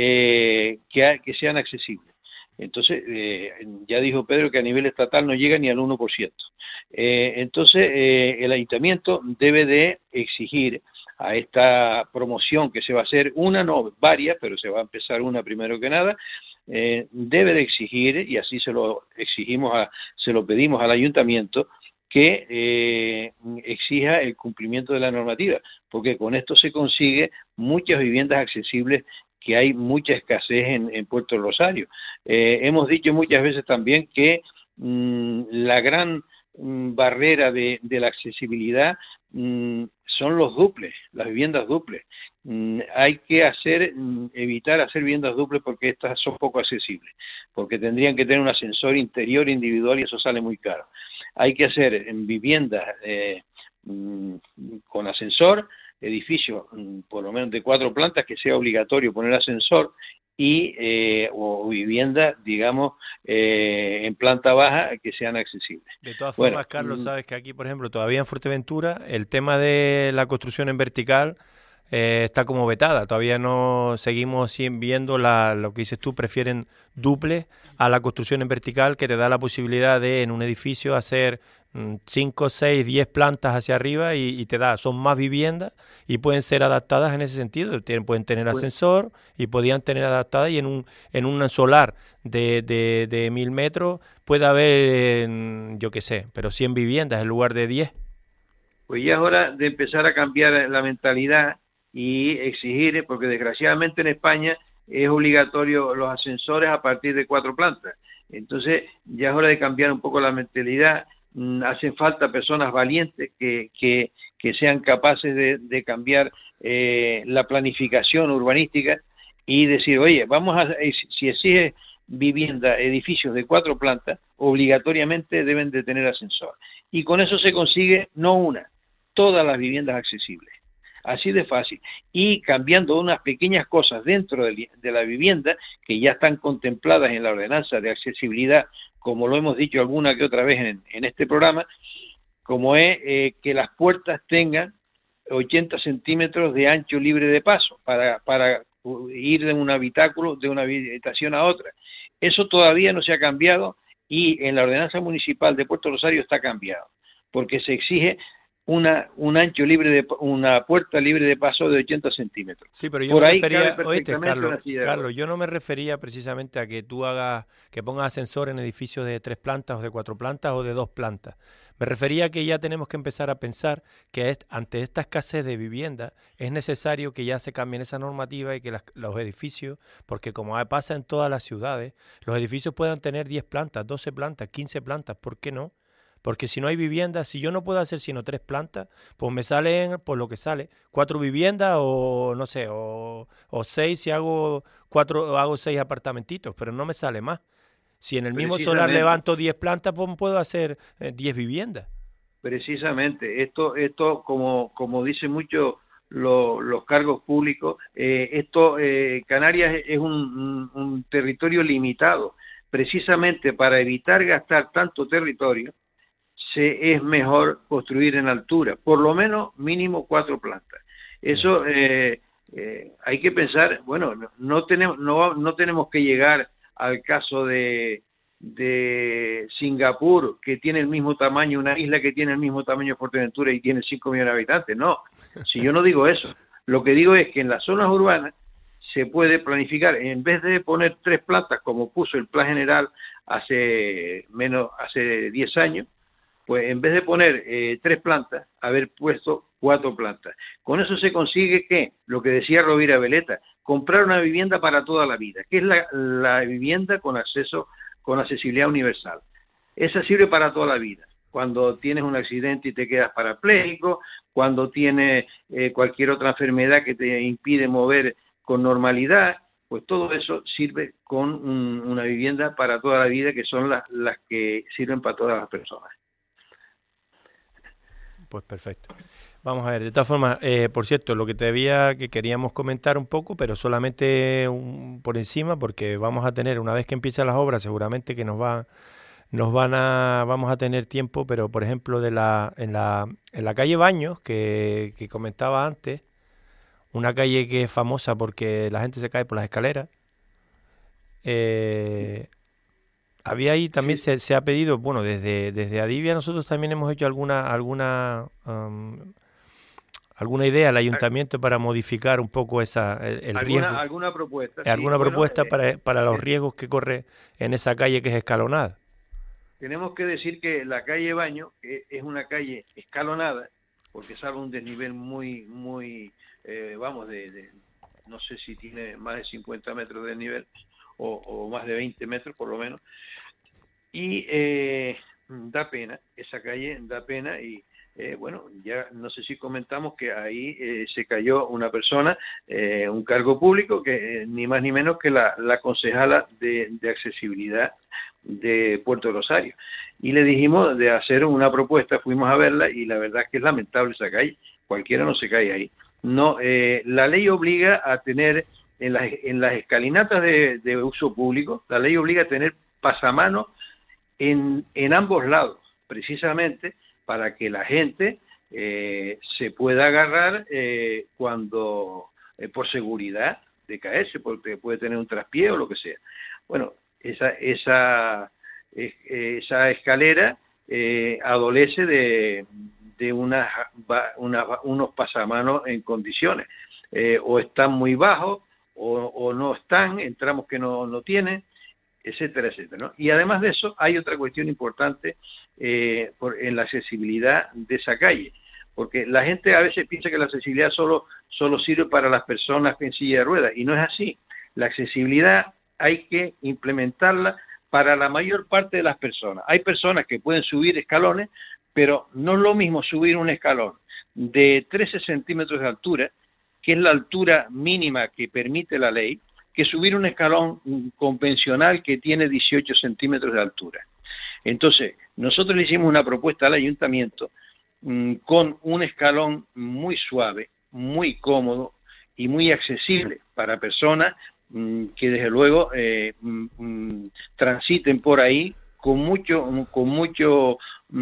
eh, que, que sean accesibles. Entonces, eh, ya dijo Pedro que a nivel estatal no llega ni al uno por ciento. Eh, entonces, eh, el ayuntamiento debe de exigir a esta promoción que se va a hacer, una, no, varias, pero se va a empezar una primero que nada, eh, debe de exigir, y así se lo exigimos, a, se lo pedimos al ayuntamiento, que eh, exija el cumplimiento de la normativa, porque con esto se consigue muchas viviendas accesibles, que hay mucha escasez en, en Puerto Rosario. Eh, hemos dicho muchas veces también que mmm, la gran mmm, barrera de, de la accesibilidad mmm, son los duples, las viviendas duples. Mm, hay que hacer, mm, evitar hacer viviendas duples porque estas son poco accesibles, porque tendrían que tener un ascensor interior individual y eso sale muy caro. Hay que hacer en viviendas eh, mm, con ascensor, edificios mm, por lo menos de cuatro plantas, que sea obligatorio poner ascensor, y eh, o viviendas, digamos, eh, en planta baja que sean accesibles. De todas formas, bueno, Carlos, sabes que aquí, por ejemplo, todavía en Fuerteventura, el tema de la construcción en vertical eh, está como vetada. Todavía no seguimos viendo la, lo que dices tú, prefieren duple a la construcción en vertical, que te da la posibilidad de en un edificio hacer cinco, seis, diez plantas hacia arriba y, y te da, son más viviendas y pueden ser adaptadas en ese sentido. Tienen, pueden tener ascensor y podían tener adaptadas, y en un en un solar de, de, de mil metros puede haber, yo qué sé, pero cien viviendas en lugar de diez. Pues ya es hora de empezar a cambiar la mentalidad y exigir, porque desgraciadamente en España es obligatorio los ascensores a partir de cuatro plantas. Entonces ya es hora de cambiar un poco la mentalidad. Mm, hacen falta personas valientes que, que, que sean capaces de, de cambiar eh, la planificación urbanística y decir, oye, vamos a, si exige vivienda, edificios de cuatro plantas, obligatoriamente deben de tener ascensor. Y con eso se consigue no una, todas las viviendas accesibles. Así de fácil. Y cambiando unas pequeñas cosas dentro de, de la vivienda que ya están contempladas en la ordenanza de accesibilidad, como lo hemos dicho alguna que otra vez en, en este programa, como es eh, que las puertas tengan ochenta centímetros de ancho libre de paso para, para ir de un habitáculo, de una habitación a otra. Eso todavía no se ha cambiado, y en la ordenanza municipal de Puerto Rosario está cambiado, porque se exige una un ancho libre de una puerta libre de paso de ochenta centímetros. Sí, pero yo Por me ahí refería, oíste, Carlos, Carlos, yo no me refería precisamente a que tú hagas, que pongas ascensor en edificios de tres plantas o de cuatro plantas o de dos plantas. Me refería a que ya tenemos que empezar a pensar que es, ante esta escasez de vivienda es necesario que ya se cambien esa normativa y que las, los edificios, porque como pasa en todas las ciudades, los edificios puedan tener diez plantas, doce plantas, quince plantas, ¿por qué no? Porque si no hay vivienda, si yo no puedo hacer sino tres plantas, pues me salen, por lo que sale, cuatro viviendas o no sé, o, o seis si hago cuatro, hago seis apartamentitos, pero no me sale más. Si en el mismo solar levanto diez plantas, pues puedo hacer eh, diez viviendas. Precisamente, esto, esto como, como dicen mucho lo, los cargos públicos, eh, esto eh, Canarias es un, un, un territorio limitado. Precisamente para evitar gastar tanto territorio, se es mejor construir en altura, por lo menos mínimo cuatro plantas. Eso eh, eh, hay que pensar, bueno, no, no tenemos no, no tenemos que llegar al caso de, de Singapur, que tiene el mismo tamaño, una isla que tiene el mismo tamaño de Fuerteventura y tiene cinco millones de habitantes. No, si yo no digo eso, lo que digo es que en las zonas urbanas se puede planificar, en vez de poner tres plantas como puso el Plan General hace menos hace diez años, pues en vez de poner eh, tres plantas, haber puesto cuatro plantas. Con eso se consigue que, lo que decía Rovira Veleta, comprar una vivienda para toda la vida, que es la, la vivienda con acceso, con accesibilidad universal. Esa sirve para toda la vida. Cuando tienes un accidente y te quedas parapléjico, cuando tienes eh, cualquier otra enfermedad que te impide mover con normalidad, pues todo eso sirve con un, una vivienda para toda la vida, que son las, las que sirven para todas las personas. Pues perfecto. Vamos a ver, de todas formas, eh, por cierto, lo que te había, que queríamos comentar un poco, pero solamente un, por encima, porque vamos a tener, una vez que empiecen las obras, seguramente que nos va, nos van a, vamos a tener tiempo, pero por ejemplo, de la, en la, en la calle Baños, que, que comentaba antes, una calle que es famosa porque la gente se cae por las escaleras, eh, había ahí también Sí. se, se ha pedido, bueno, desde, desde Adivia nosotros también hemos hecho alguna, alguna, um, alguna idea al ayuntamiento para modificar un poco esa, el, el ¿Alguna, riesgo. alguna propuesta? ¿Alguna Sí, bueno, propuesta eh, para, para los eh, riesgos que corre en esa calle que es escalonada? tenemos que decir que la calle Baño eh, es una calle escalonada, porque sale un desnivel muy, muy, eh, vamos, de, de, no sé si tiene más de cincuenta metros de desnivel, o, o más de veinte metros por lo menos, y eh, da pena, esa calle da pena, y eh, bueno, ya no sé si comentamos que ahí eh, se cayó una persona, eh, un cargo público, que eh, ni más ni menos que la, la concejala de, de accesibilidad de Puerto Rosario, y le dijimos de hacer una propuesta, fuimos a verla, y la verdad es que es lamentable esa calle, cualquiera no se cae ahí. No, eh, la ley obliga a tener en las, en las escalinatas de, de uso público, la ley obliga a tener pasamanos en, en ambos lados, precisamente para que la gente eh, se pueda agarrar eh, cuando, eh, por seguridad de caerse, porque puede tener un traspié o lo que sea. Bueno, esa, esa, esa escalera eh, adolece de, de una, una, unos pasamanos en condiciones, eh, o están muy bajos o, o no están, en tramos que no, no tienen, etcétera, etcétera, ¿no? Y además de eso, hay otra cuestión importante eh, por, en la accesibilidad de esa calle, porque la gente a veces piensa que la accesibilidad solo, solo sirve para las personas en silla de ruedas, y no es así. La accesibilidad hay que implementarla para la mayor parte de las personas. Hay personas que pueden subir escalones, pero no es lo mismo subir un escalón de trece centímetros de altura, que es la altura mínima que permite la ley, que subir un escalón convencional que tiene dieciocho centímetros de altura. Entonces, nosotros le hicimos una propuesta al ayuntamiento mmm, con un escalón muy suave, muy cómodo y muy accesible para personas mmm, que desde luego eh, mmm, transiten por ahí con mucho, con mucho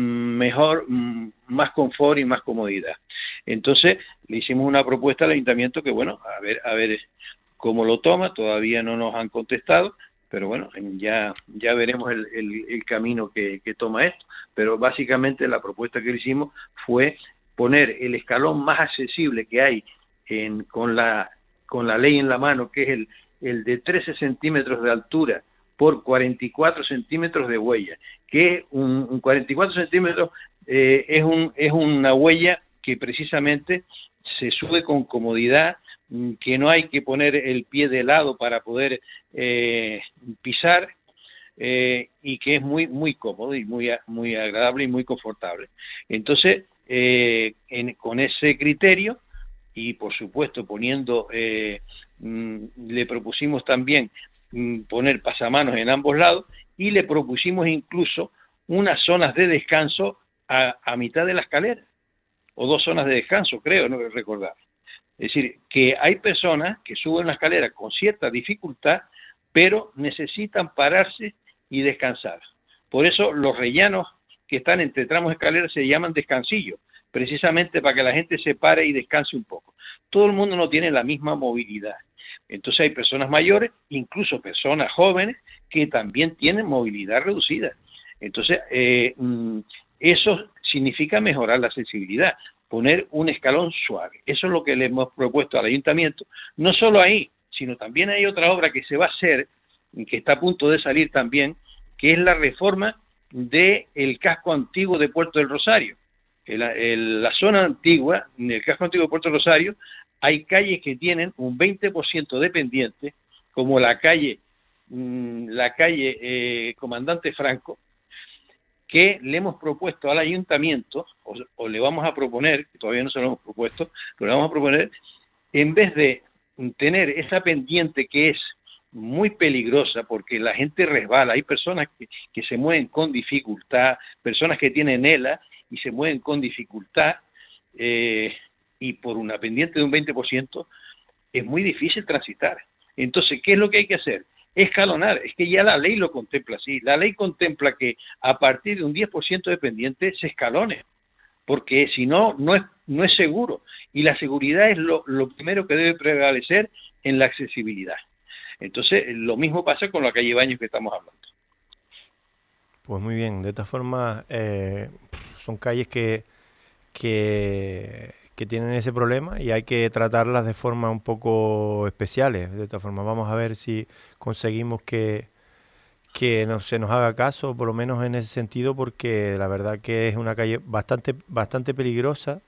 mejor, más confort y más comodidad. Entonces, le hicimos una propuesta al ayuntamiento que, bueno, a ver, a ver cómo lo toma, todavía no nos han contestado, pero bueno, ya, ya veremos el, el, el camino que, que toma esto. Pero básicamente la propuesta que le hicimos fue poner el escalón más accesible que hay en, con, la, con la ley en la mano, que es el, el de trece centímetros de altura por cuarenta y cuatro centímetros de huella, que un, un cuarenta y cuatro centímetros eh, es, un, es una huella que precisamente se sube con comodidad, que no hay que poner el pie de lado para poder eh, pisar, eh, y que es muy muy cómodo y muy muy agradable y muy confortable. Entonces, eh, en, con ese criterio y por supuesto poniendo, eh, mm, le propusimos también mm, poner pasamanos en ambos lados, y le propusimos incluso unas zonas de descanso a, a mitad de la escalera, o dos zonas de descanso, creo, no recordar. Es decir, que hay personas que suben la escalera con cierta dificultad, pero necesitan pararse y descansar. Por eso los rellanos que están entre tramos de escalera se llaman descansillos, precisamente para que la gente se pare y descanse un poco. Todo el mundo no tiene la misma movilidad. Entonces hay personas mayores, incluso personas jóvenes, que también tienen movilidad reducida. Entonces, eh, eso significa mejorar la accesibilidad, poner un escalón suave. Eso es lo que le hemos propuesto al ayuntamiento. No solo ahí, sino también hay otra obra que se va a hacer, que está a punto de salir también, que es la reforma del casco antiguo de Puerto del Rosario. El, el, la zona antigua, el casco antiguo de Puerto Rosario, hay calles que tienen un veinte por ciento de pendiente, como la calle, mmm, la calle eh, Comandante Franco, que le hemos propuesto al ayuntamiento, o, o le vamos a proponer, que todavía no se lo hemos propuesto, pero le vamos a proponer, en vez de tener esa pendiente que es muy peligrosa porque la gente resbala, hay personas que, que se mueven con dificultad, personas que tienen ELA y se mueven con dificultad, eh, y por una pendiente de un veinte por ciento es muy difícil transitar. Entonces, ¿qué es lo que hay que hacer? Escalonar, es que ya la ley lo contempla así, la ley contempla que a partir de un diez por ciento de pendiente se escalone, porque si no, no es, no es seguro, y la seguridad es lo, lo primero que debe prevalecer en la accesibilidad. Entonces, lo mismo pasa con la calle Baños que estamos hablando. Pues muy bien, de esta forma eh, son calles que, que, que tienen ese problema y hay que tratarlas de forma un poco especiales. De esta forma vamos a ver si conseguimos que, que no, se nos haga caso, por lo menos en ese sentido, porque la verdad que es una calle bastante bastante peligrosa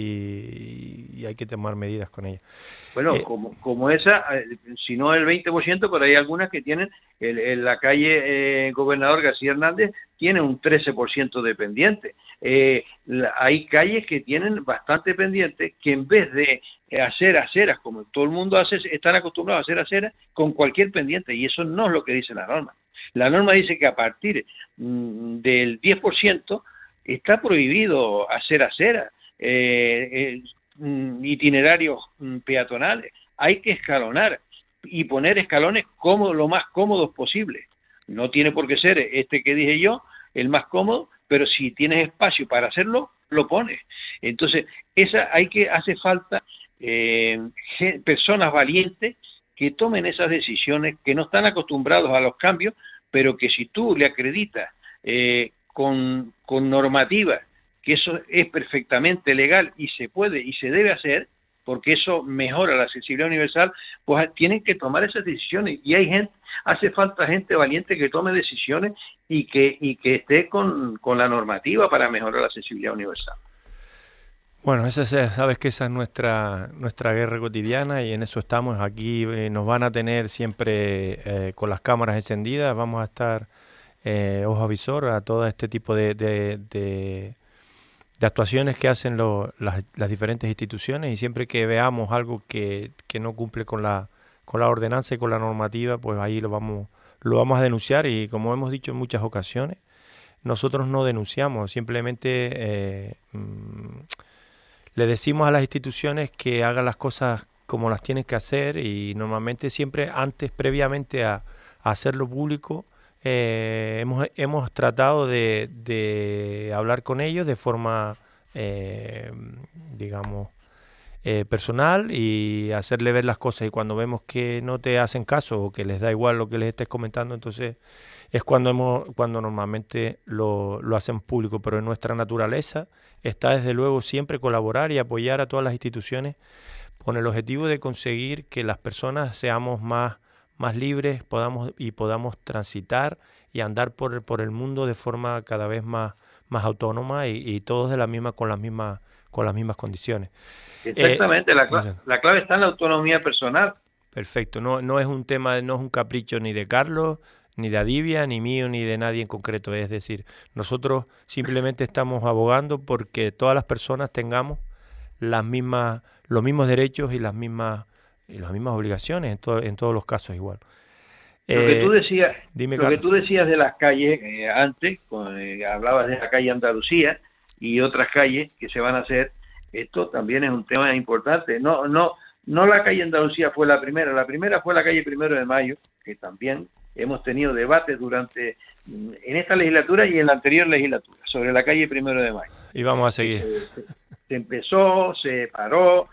y, y hay que tomar medidas con ella. Bueno, Eh, como, como esa, eh, si no el veinte por ciento, pero hay algunas que tienen, el, en la calle eh, Gobernador García Hernández tiene un trece por ciento de pendiente. Eh, la, hay calles que tienen bastante pendiente, que en vez de hacer aceras, como todo el mundo hace, están acostumbrados a hacer aceras con cualquier pendiente, y eso no es lo que dice la norma. La norma dice que a partir mm, del diez por ciento está prohibido hacer aceras, eh, eh, itinerarios peatonales, hay que escalonar y poner escalones cómodos, lo más cómodos posible. No tiene por qué ser este que dije yo el más cómodo, pero si tienes espacio para hacerlo, lo pones. Entonces, esa hay que hace falta eh, personas valientes que tomen esas decisiones, que no están acostumbrados a los cambios, pero que si tú le acreditas eh, con, con normativa que eso es perfectamente legal y se puede y se debe hacer, porque eso mejora la accesibilidad universal, pues tienen que tomar esas decisiones. Y hay gente, hace falta gente valiente que tome decisiones y que y que esté con, con la normativa para mejorar la accesibilidad universal. Bueno, esa es, sabes que esa es nuestra nuestra guerra cotidiana y en eso estamos. Aquí eh, nos van a tener siempre eh, con las cámaras encendidas, vamos a estar eh, ojo avisor a todo este tipo de, de, de de actuaciones que hacen lo, las, las diferentes instituciones, y siempre que veamos algo que, que no cumple con la con la ordenanza y con la normativa, pues ahí lo vamos lo vamos a denunciar. Y como hemos dicho en muchas ocasiones, nosotros no denunciamos, simplemente eh, mmm, le decimos a las instituciones que hagan las cosas como las tienen que hacer, y normalmente siempre antes, previamente a, a hacerlo público, Eh, hemos, hemos tratado de, de hablar con ellos de forma, eh, digamos, eh, personal, y hacerle ver las cosas. Y cuando vemos que no te hacen caso o que les da igual lo que les estés comentando, entonces es cuando hemos, cuando normalmente lo, lo hacemos público. Pero en nuestra naturaleza está desde luego siempre colaborar y apoyar a todas las instituciones con el objetivo de conseguir que las personas seamos más más libres, podamos y podamos transitar y andar por, por el mundo de forma cada vez más, más autónoma, y, y todos de la misma con las mismas con las mismas condiciones. Exactamente, eh, la, clave, la clave está en la autonomía personal. Perfecto, no, no es un tema, no es un capricho ni de Carlos, ni de Adivia, ni mío, ni de nadie en concreto. Es decir, nosotros simplemente estamos abogando porque todas las personas tengamos las mismas, los mismos derechos y las mismas y las mismas obligaciones en, to en todos los casos igual. Lo eh, que tú decías, dime, lo que tú decías de las calles eh, antes, con, eh, hablabas de la calle Andalucía y otras calles que se van a hacer. Esto también es un tema importante. No, no, no la calle Andalucía fue la primera. La primera fue la calle Primero de Mayo, que también hemos tenido debates durante en esta legislatura y en la anterior legislatura sobre la calle Primero de Mayo. Y vamos a seguir. Se, se empezó, se paró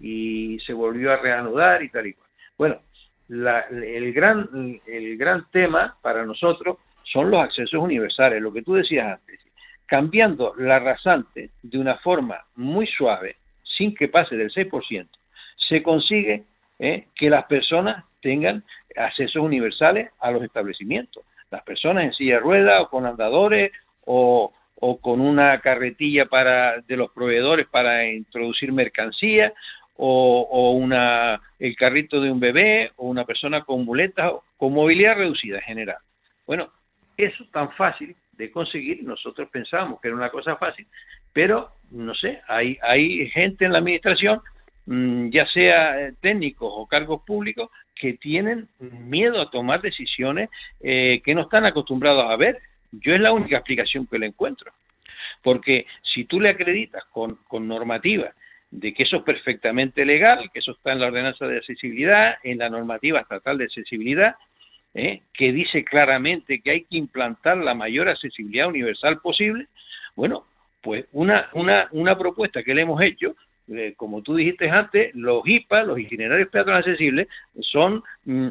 y se volvió a reanudar y tal y cual. Bueno, la, el gran el gran tema para nosotros son los accesos universales, lo que tú decías antes, cambiando la rasante de una forma muy suave, sin que pase del seis por ciento, se consigue eh, que las personas tengan accesos universales a los establecimientos, las personas en silla de ruedas o con andadores o, o con una carretilla para de los proveedores para introducir mercancía, o, o una, el carrito de un bebé, o una persona con muletas, con movilidad reducida en general. Bueno, eso tan fácil de conseguir, nosotros pensábamos que era una cosa fácil, pero no sé, hay, hay gente en la administración, mmm, ya sea técnicos o cargos públicos, que tienen miedo a tomar decisiones eh, que no están acostumbrados a ver. Yo es la única explicación que le encuentro, porque si tú le acreditas con, con normativa de que eso es perfectamente legal, que eso está en la ordenanza de accesibilidad, en la normativa estatal de accesibilidad, ¿eh? que dice claramente que hay que implantar la mayor accesibilidad universal posible, bueno, pues una, una, una propuesta que le hemos hecho, eh, como tú dijiste antes, los I P A, los itinerarios peatonales accesibles, son mm,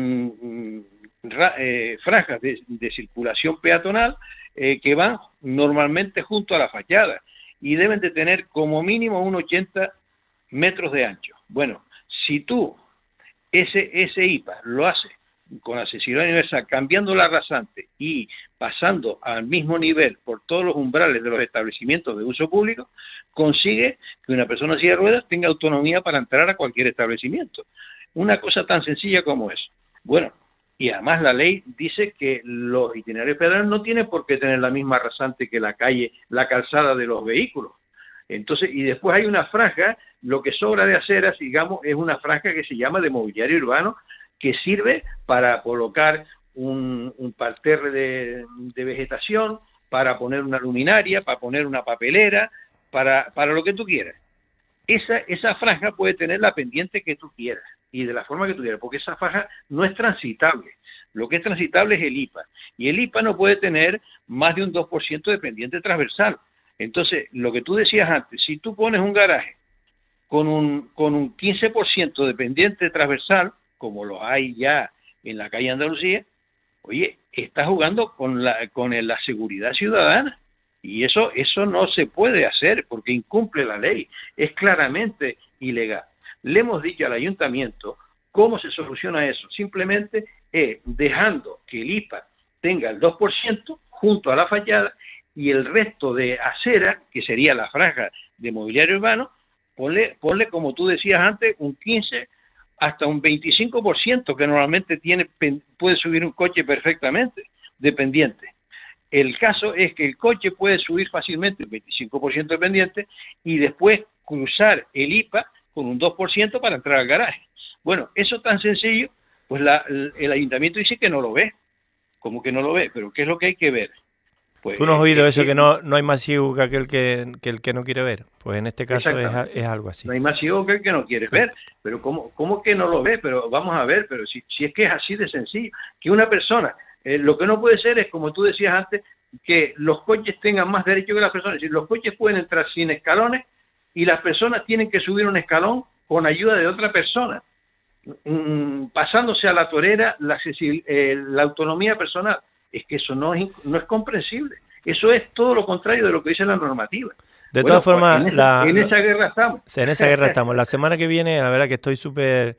mm, ra, eh, franjas de, de circulación peatonal eh, que van normalmente junto a la fachada y deben de tener como mínimo unos ochenta metros de ancho. Bueno, si tú ese, ese I P A lo haces con accesibilidad universal, cambiando la rasante y pasando al mismo nivel por todos los umbrales de los establecimientos de uso público, consigue que una persona en silla de ruedas tenga autonomía para entrar a cualquier establecimiento. Una cosa tan sencilla como eso. Bueno, y además la ley dice que los itinerarios peatonales no tienen por qué tener la misma rasante que la calle, la calzada de los vehículos. Entonces, y después hay una franja, lo que sobra de aceras, digamos, es una franja que se llama de mobiliario urbano, que sirve para colocar un, un parterre de, de vegetación, para poner una luminaria, para poner una papelera, para, para lo que tú quieras. Esa, esa franja puede tener la pendiente que tú quieras y de la forma que tú quieras, porque esa franja no es transitable. Lo que es transitable es el I P A. Y el I P A no puede tener más de un dos por ciento de pendiente transversal. Entonces, lo que tú decías antes, si tú pones un garaje con un, con un quince por ciento de pendiente transversal, como lo hay ya en la calle Andalucía, oye, está jugando con la, con la seguridad ciudadana. Y eso, eso no se puede hacer porque incumple la ley. Es claramente ilegal. Le hemos dicho al ayuntamiento cómo se soluciona eso. Simplemente es dejando que el I P A tenga el dos por ciento junto a la fachada y el resto de acera, que sería la franja de mobiliario urbano, ponle, ponle como tú decías antes, un quince hasta un veinticinco por ciento que normalmente tiene, puede subir un coche perfectamente, dependiente. El caso es que el coche puede subir fácilmente el veinticinco por ciento de pendiente y después cruzar el I P A con un dos por ciento para entrar al garaje. Bueno, eso tan sencillo, pues la, el ayuntamiento dice que no lo ve, como que no lo ve, pero ¿qué es lo que hay que ver? Pues, ¿Tú no has oído eh, eso, eh, que no, no hay más ciego que aquel que, que el que no quiere ver? Pues en este caso es, es algo así. No hay más ciego que el que no quiere ver, pero ¿cómo, cómo que no lo ve? Pero vamos a ver, pero si, si es que es así de sencillo, que una persona, eh, lo que no puede ser es, como tú decías antes, que los coches tengan más derecho que las personas. Es decir, los coches pueden entrar sin escalones y las personas tienen que subir un escalón con ayuda de otra persona, mm, pasándose a la torera la, eh, la autonomía personal. Es que eso no es, no es comprensible. Eso es todo lo contrario de lo que dice la normativa. De bueno, todas formas, pues en, la, esa, en esa guerra estamos. En esa guerra estamos. La semana que viene, la verdad que estoy súper...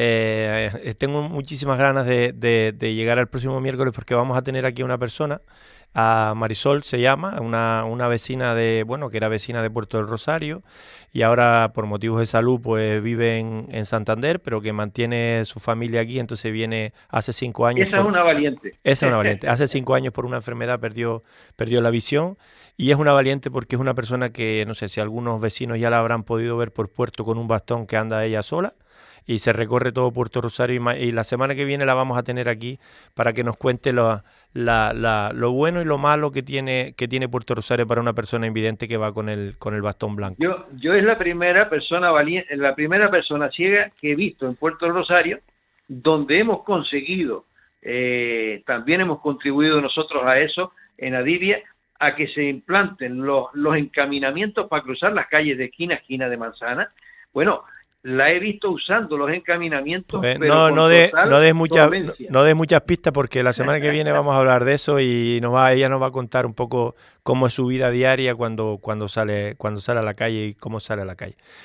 Eh, tengo muchísimas ganas de, de, de llegar al próximo miércoles porque vamos a tener aquí a una persona, a Marisol se llama, una, una vecina de, bueno, que era vecina de Puerto del Rosario y ahora por motivos de salud pues vive en, en Santander, pero que mantiene su familia aquí, entonces viene hace cinco años. Esa por, es una valiente. Esa es una valiente. Hace cinco años por una enfermedad perdió, perdió la visión y es una valiente porque es una persona que, no sé si algunos vecinos ya la habrán podido ver por Puerto con un bastón que anda ella sola. Y se recorre todo Puerto Rosario y, y la semana que viene la vamos a tener aquí para que nos cuente lo, la, la, lo bueno y lo malo que tiene que tiene Puerto Rosario para una persona invidente que va con el con el bastón blanco. Yo yo es la primera persona valiente, la primera persona ciega que he visto en Puerto Rosario, donde hemos conseguido, eh, también hemos contribuido nosotros a eso en Adivia, a que se implanten los, los encaminamientos para cruzar las calles de esquina a esquina de Manzana. Bueno, la he visto usando los encaminamientos, pues pero no, con no de, total no des muchas no, no des muchas pistas porque la semana que viene vamos a hablar de eso y nos va, ella nos va a contar un poco cómo es su vida diaria cuando, cuando sale, cuando sale a la calle y cómo sale a la calle.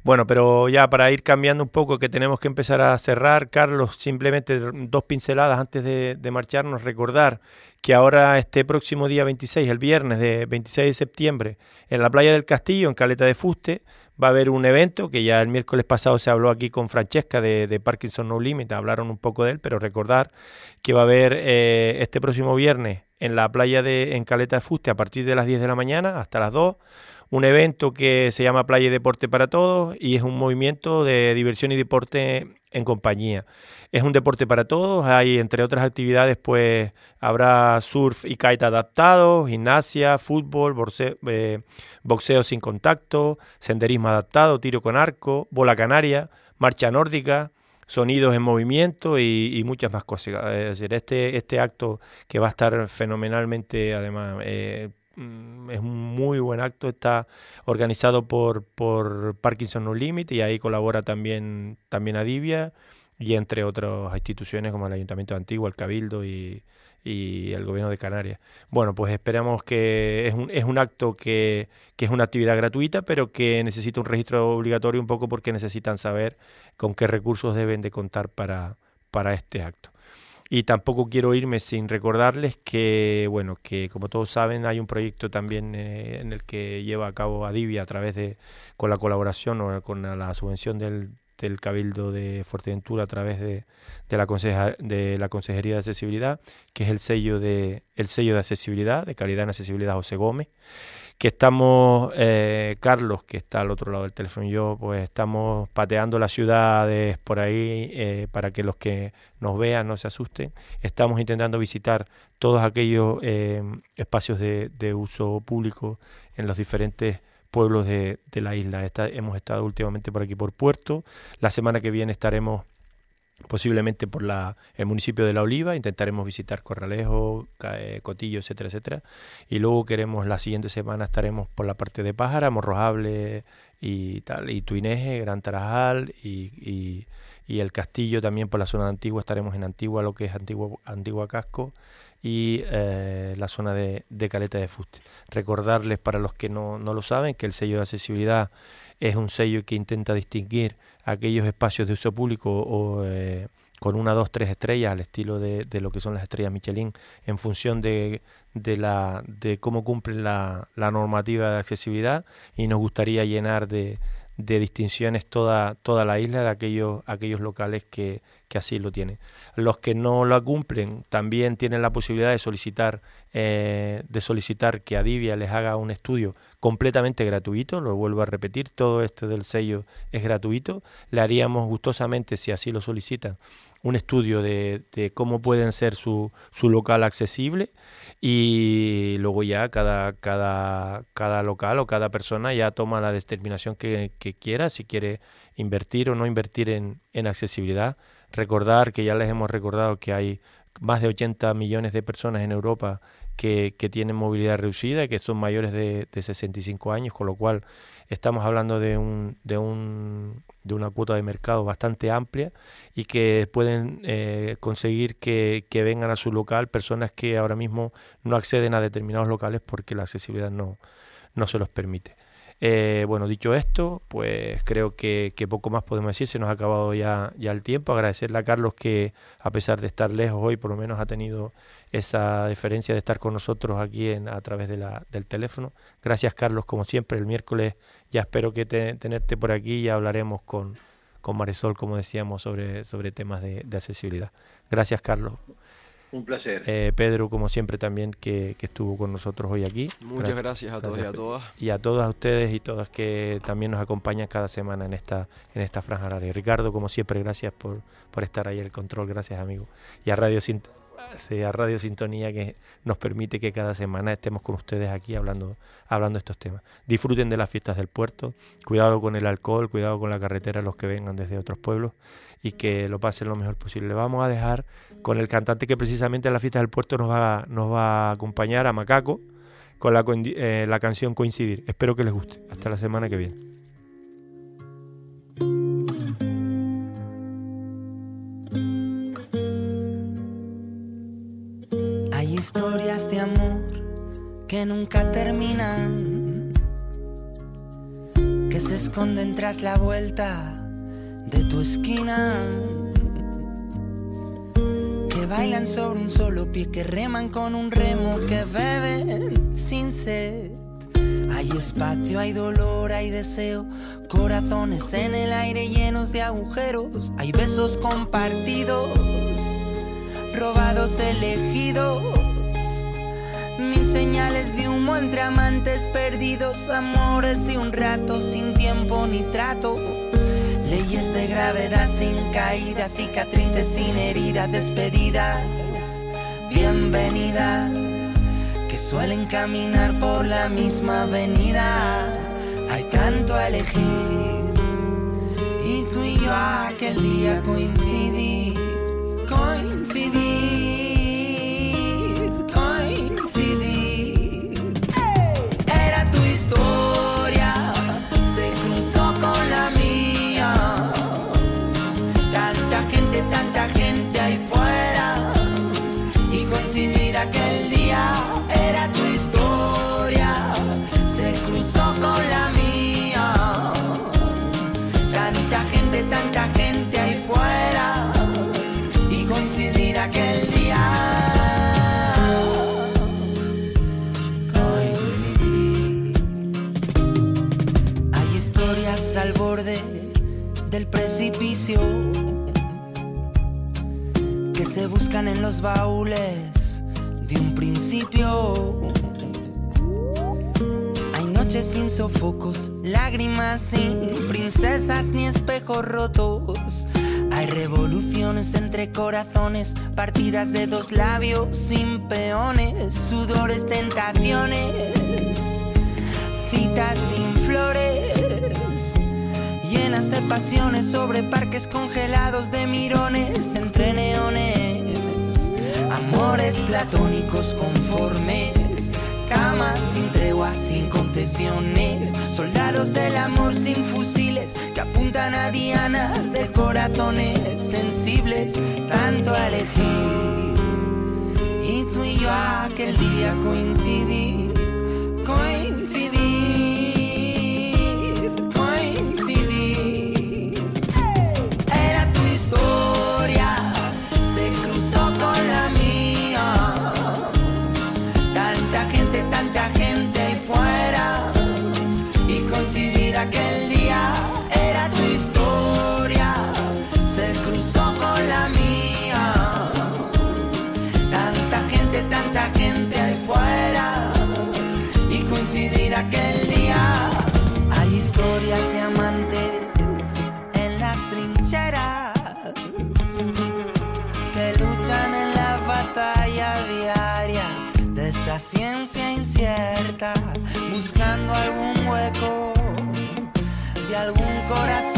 Bueno, pero ya para ir cambiando un poco, que tenemos que empezar a cerrar, Carlos, simplemente dos pinceladas antes de, de marcharnos, recordar que ahora este próximo día veintiséis, el viernes de veintiséis de septiembre, en la playa del Castillo, en Caleta de Fuste, va a haber un evento que ya el miércoles pasado se habló aquí con Francesca de, de Parkinson No Limit, hablaron un poco de él, pero recordar que va a haber eh, este próximo viernes en la playa de en Caleta de Fuste a partir de las diez de la mañana hasta las dos, un evento que se llama Playa y Deporte para Todos y es un movimiento de diversión y deporte en compañía. Es un deporte para todos, hay entre otras actividades pues habrá surf y kite adaptado, gimnasia, fútbol, boxeo, eh, boxeo sin contacto, senderismo adaptado, tiro con arco, bola canaria, marcha nórdica, sonidos en movimiento y, y muchas más cosas. Es decir, este, este acto que va a estar fenomenalmente, además, eh, es un muy buen acto, está organizado por, por Parkinson No Limit y ahí colabora también, también Adivia y entre otras instituciones como el Ayuntamiento de Antigua, el Cabildo y, y el Gobierno de Canarias. Bueno, pues esperamos que es un, es un acto que, que es una actividad gratuita, pero que necesita un registro obligatorio un poco porque necesitan saber con qué recursos deben de contar para, para este acto. Y tampoco quiero irme sin recordarles que, bueno, que como todos saben hay un proyecto también eh, en el que lleva a cabo Adivia a través de, con la colaboración o con la subvención del, del Cabildo de Fuerteventura a través de, de, la conseja, de la Consejería de Accesibilidad, que es el sello de, el sello de accesibilidad, de calidad en accesibilidad José Gómez, que estamos, eh, Carlos, que está al otro lado del teléfono, y yo, pues estamos pateando las ciudades por ahí eh, para que los que nos vean no se asusten. Estamos intentando visitar todos aquellos eh, espacios de, de uso público en los diferentes pueblos de, de la isla. Esta, hemos estado últimamente por aquí por Puerto. La semana que viene estaremos posiblemente por la, el municipio de La Oliva, intentaremos visitar Corralejo, Cotillo, etcétera, etcétera, y luego queremos, la siguiente semana estaremos por la parte de Pájara, Morrojable y tal, y Tuineje, Gran Tarajal y, y, y el Castillo también por la zona de Antigua, estaremos en Antigua, lo que es Antigua, Antigua Casco y eh, la zona de, de Caleta de Fuste. Recordarles para los que no, no lo saben que el sello de accesibilidad es un sello que intenta distinguir aquellos espacios de uso público o eh, con una, dos, tres estrellas al estilo de, de lo que son las estrellas Michelin en función de, de, la, de cómo cumplen la, la normativa de accesibilidad, y nos gustaría llenar de, de distinciones toda, toda la isla de aquellos, aquellos locales que, que así lo tienen. Los que no la cumplen también tienen la posibilidad de solicitar eh, de solicitar que Adivia les haga un estudio completamente gratuito, lo vuelvo a repetir, todo esto del sello es gratuito. Le haríamos gustosamente, si así lo solicitan, un estudio de, de cómo pueden ser su, su local accesible, y luego ya cada, cada, cada local o cada persona ya toma la determinación que, que quiera, si quiere invertir o no invertir en, en accesibilidad. Recordar que ya les hemos recordado que hay más de ochenta millones de personas en Europa que, que tienen movilidad reducida y que son mayores de, de sesenta y cinco años, con lo cual estamos hablando de un de un de una cuota de mercado bastante amplia y que pueden eh, conseguir que, que vengan a su local personas que ahora mismo no acceden a determinados locales porque la accesibilidad no, no se los permite. Eh, bueno, dicho esto, pues creo que, que poco más podemos decir, se nos ha acabado ya, ya el tiempo. Agradecerle a Carlos que, a pesar de estar lejos hoy, por lo menos ha tenido esa deferencia de estar con nosotros aquí en, a través de la, del teléfono. Gracias, Carlos, como siempre. El miércoles ya espero que te, tenerte por aquí y hablaremos con, con Marisol, como decíamos, sobre, sobre temas de, de accesibilidad. Gracias, Carlos. Un placer. Eh, Pedro, como siempre, también que, que estuvo con nosotros hoy aquí. Muchas gracias, gracias a todos y a todas. Y a todas ustedes y todas que también nos acompañan cada semana en esta en esta franja horaria. Ricardo, como siempre, gracias por, por estar ahí en el control. Gracias, amigo. Y a Radio, Sint sí, a Radio Sintonía, que nos permite que cada semana estemos con ustedes aquí hablando, hablando de estos temas. Disfruten de las fiestas del puerto. Cuidado con el alcohol, cuidado con la carretera los que vengan desde otros pueblos, y que lo pasen lo mejor posible. Vamos a dejar con el cantante que precisamente en las fiestas del puerto nos va, nos va a acompañar, a Macaco, con la, eh, la canción Coincidir. Espero que les guste. Hasta la semana que viene. Hay historias de amor que nunca terminan, que se esconden tras la vuelta de tu esquina, que bailan sobre un solo pie, que reman con un remo, que beben sin sed. Hay espacio, hay dolor, hay deseo, corazones en el aire llenos de agujeros. Hay besos compartidos, robados, elegidos, mil señales de humo entre amantes perdidos, amores de un rato sin tiempo ni trato, leyes de gravedad sin caídas, cicatrices sin heridas, despedidas, bienvenidas, que suelen caminar por la misma avenida. Hay tanto a elegir y tú y yo aquel día coincidir, coincidir, coincidir. Era tu historia, se cruzó con la mía. Tanta gente, tanta gente ahí fuera y coincidir aquel día. Era tu historia, se cruzó con la mía. Tanta gente, tanta gente ahí fuera y coincidir aquel día. Coincidir. Hay historias al borde del precipicio que se buscan en los baúles de un principio. Hay noches sin sofocos, lágrimas sin princesas ni espejos rotos. Hay revoluciones entre corazones, partidas de dos labios sin peones, sudores, tentaciones, citas sin flores, llenas de pasiones sobre parques congelados de mirones entre neones, amores platónicos conformes, camas sin tregua, sin concesiones, soldados del amor sin fusiles que apuntan a dianas de corazones sensibles, tanto a elegir y tú y yo aquel día coincidir, coincidir, coincidir. Era tu historia, se cruzó con la mía. Tanta gente, tanta gente ahí fuera y coincidir aquel día. Era tu historia, se cruzó con la mía. Tanta gente, tanta gente ahí fuera y coincidir aquel día. Hay historias de amantes en las trincheras que luchan en la batalla diaria de esta ciencia incierta, buscando algún hueco de algún corazón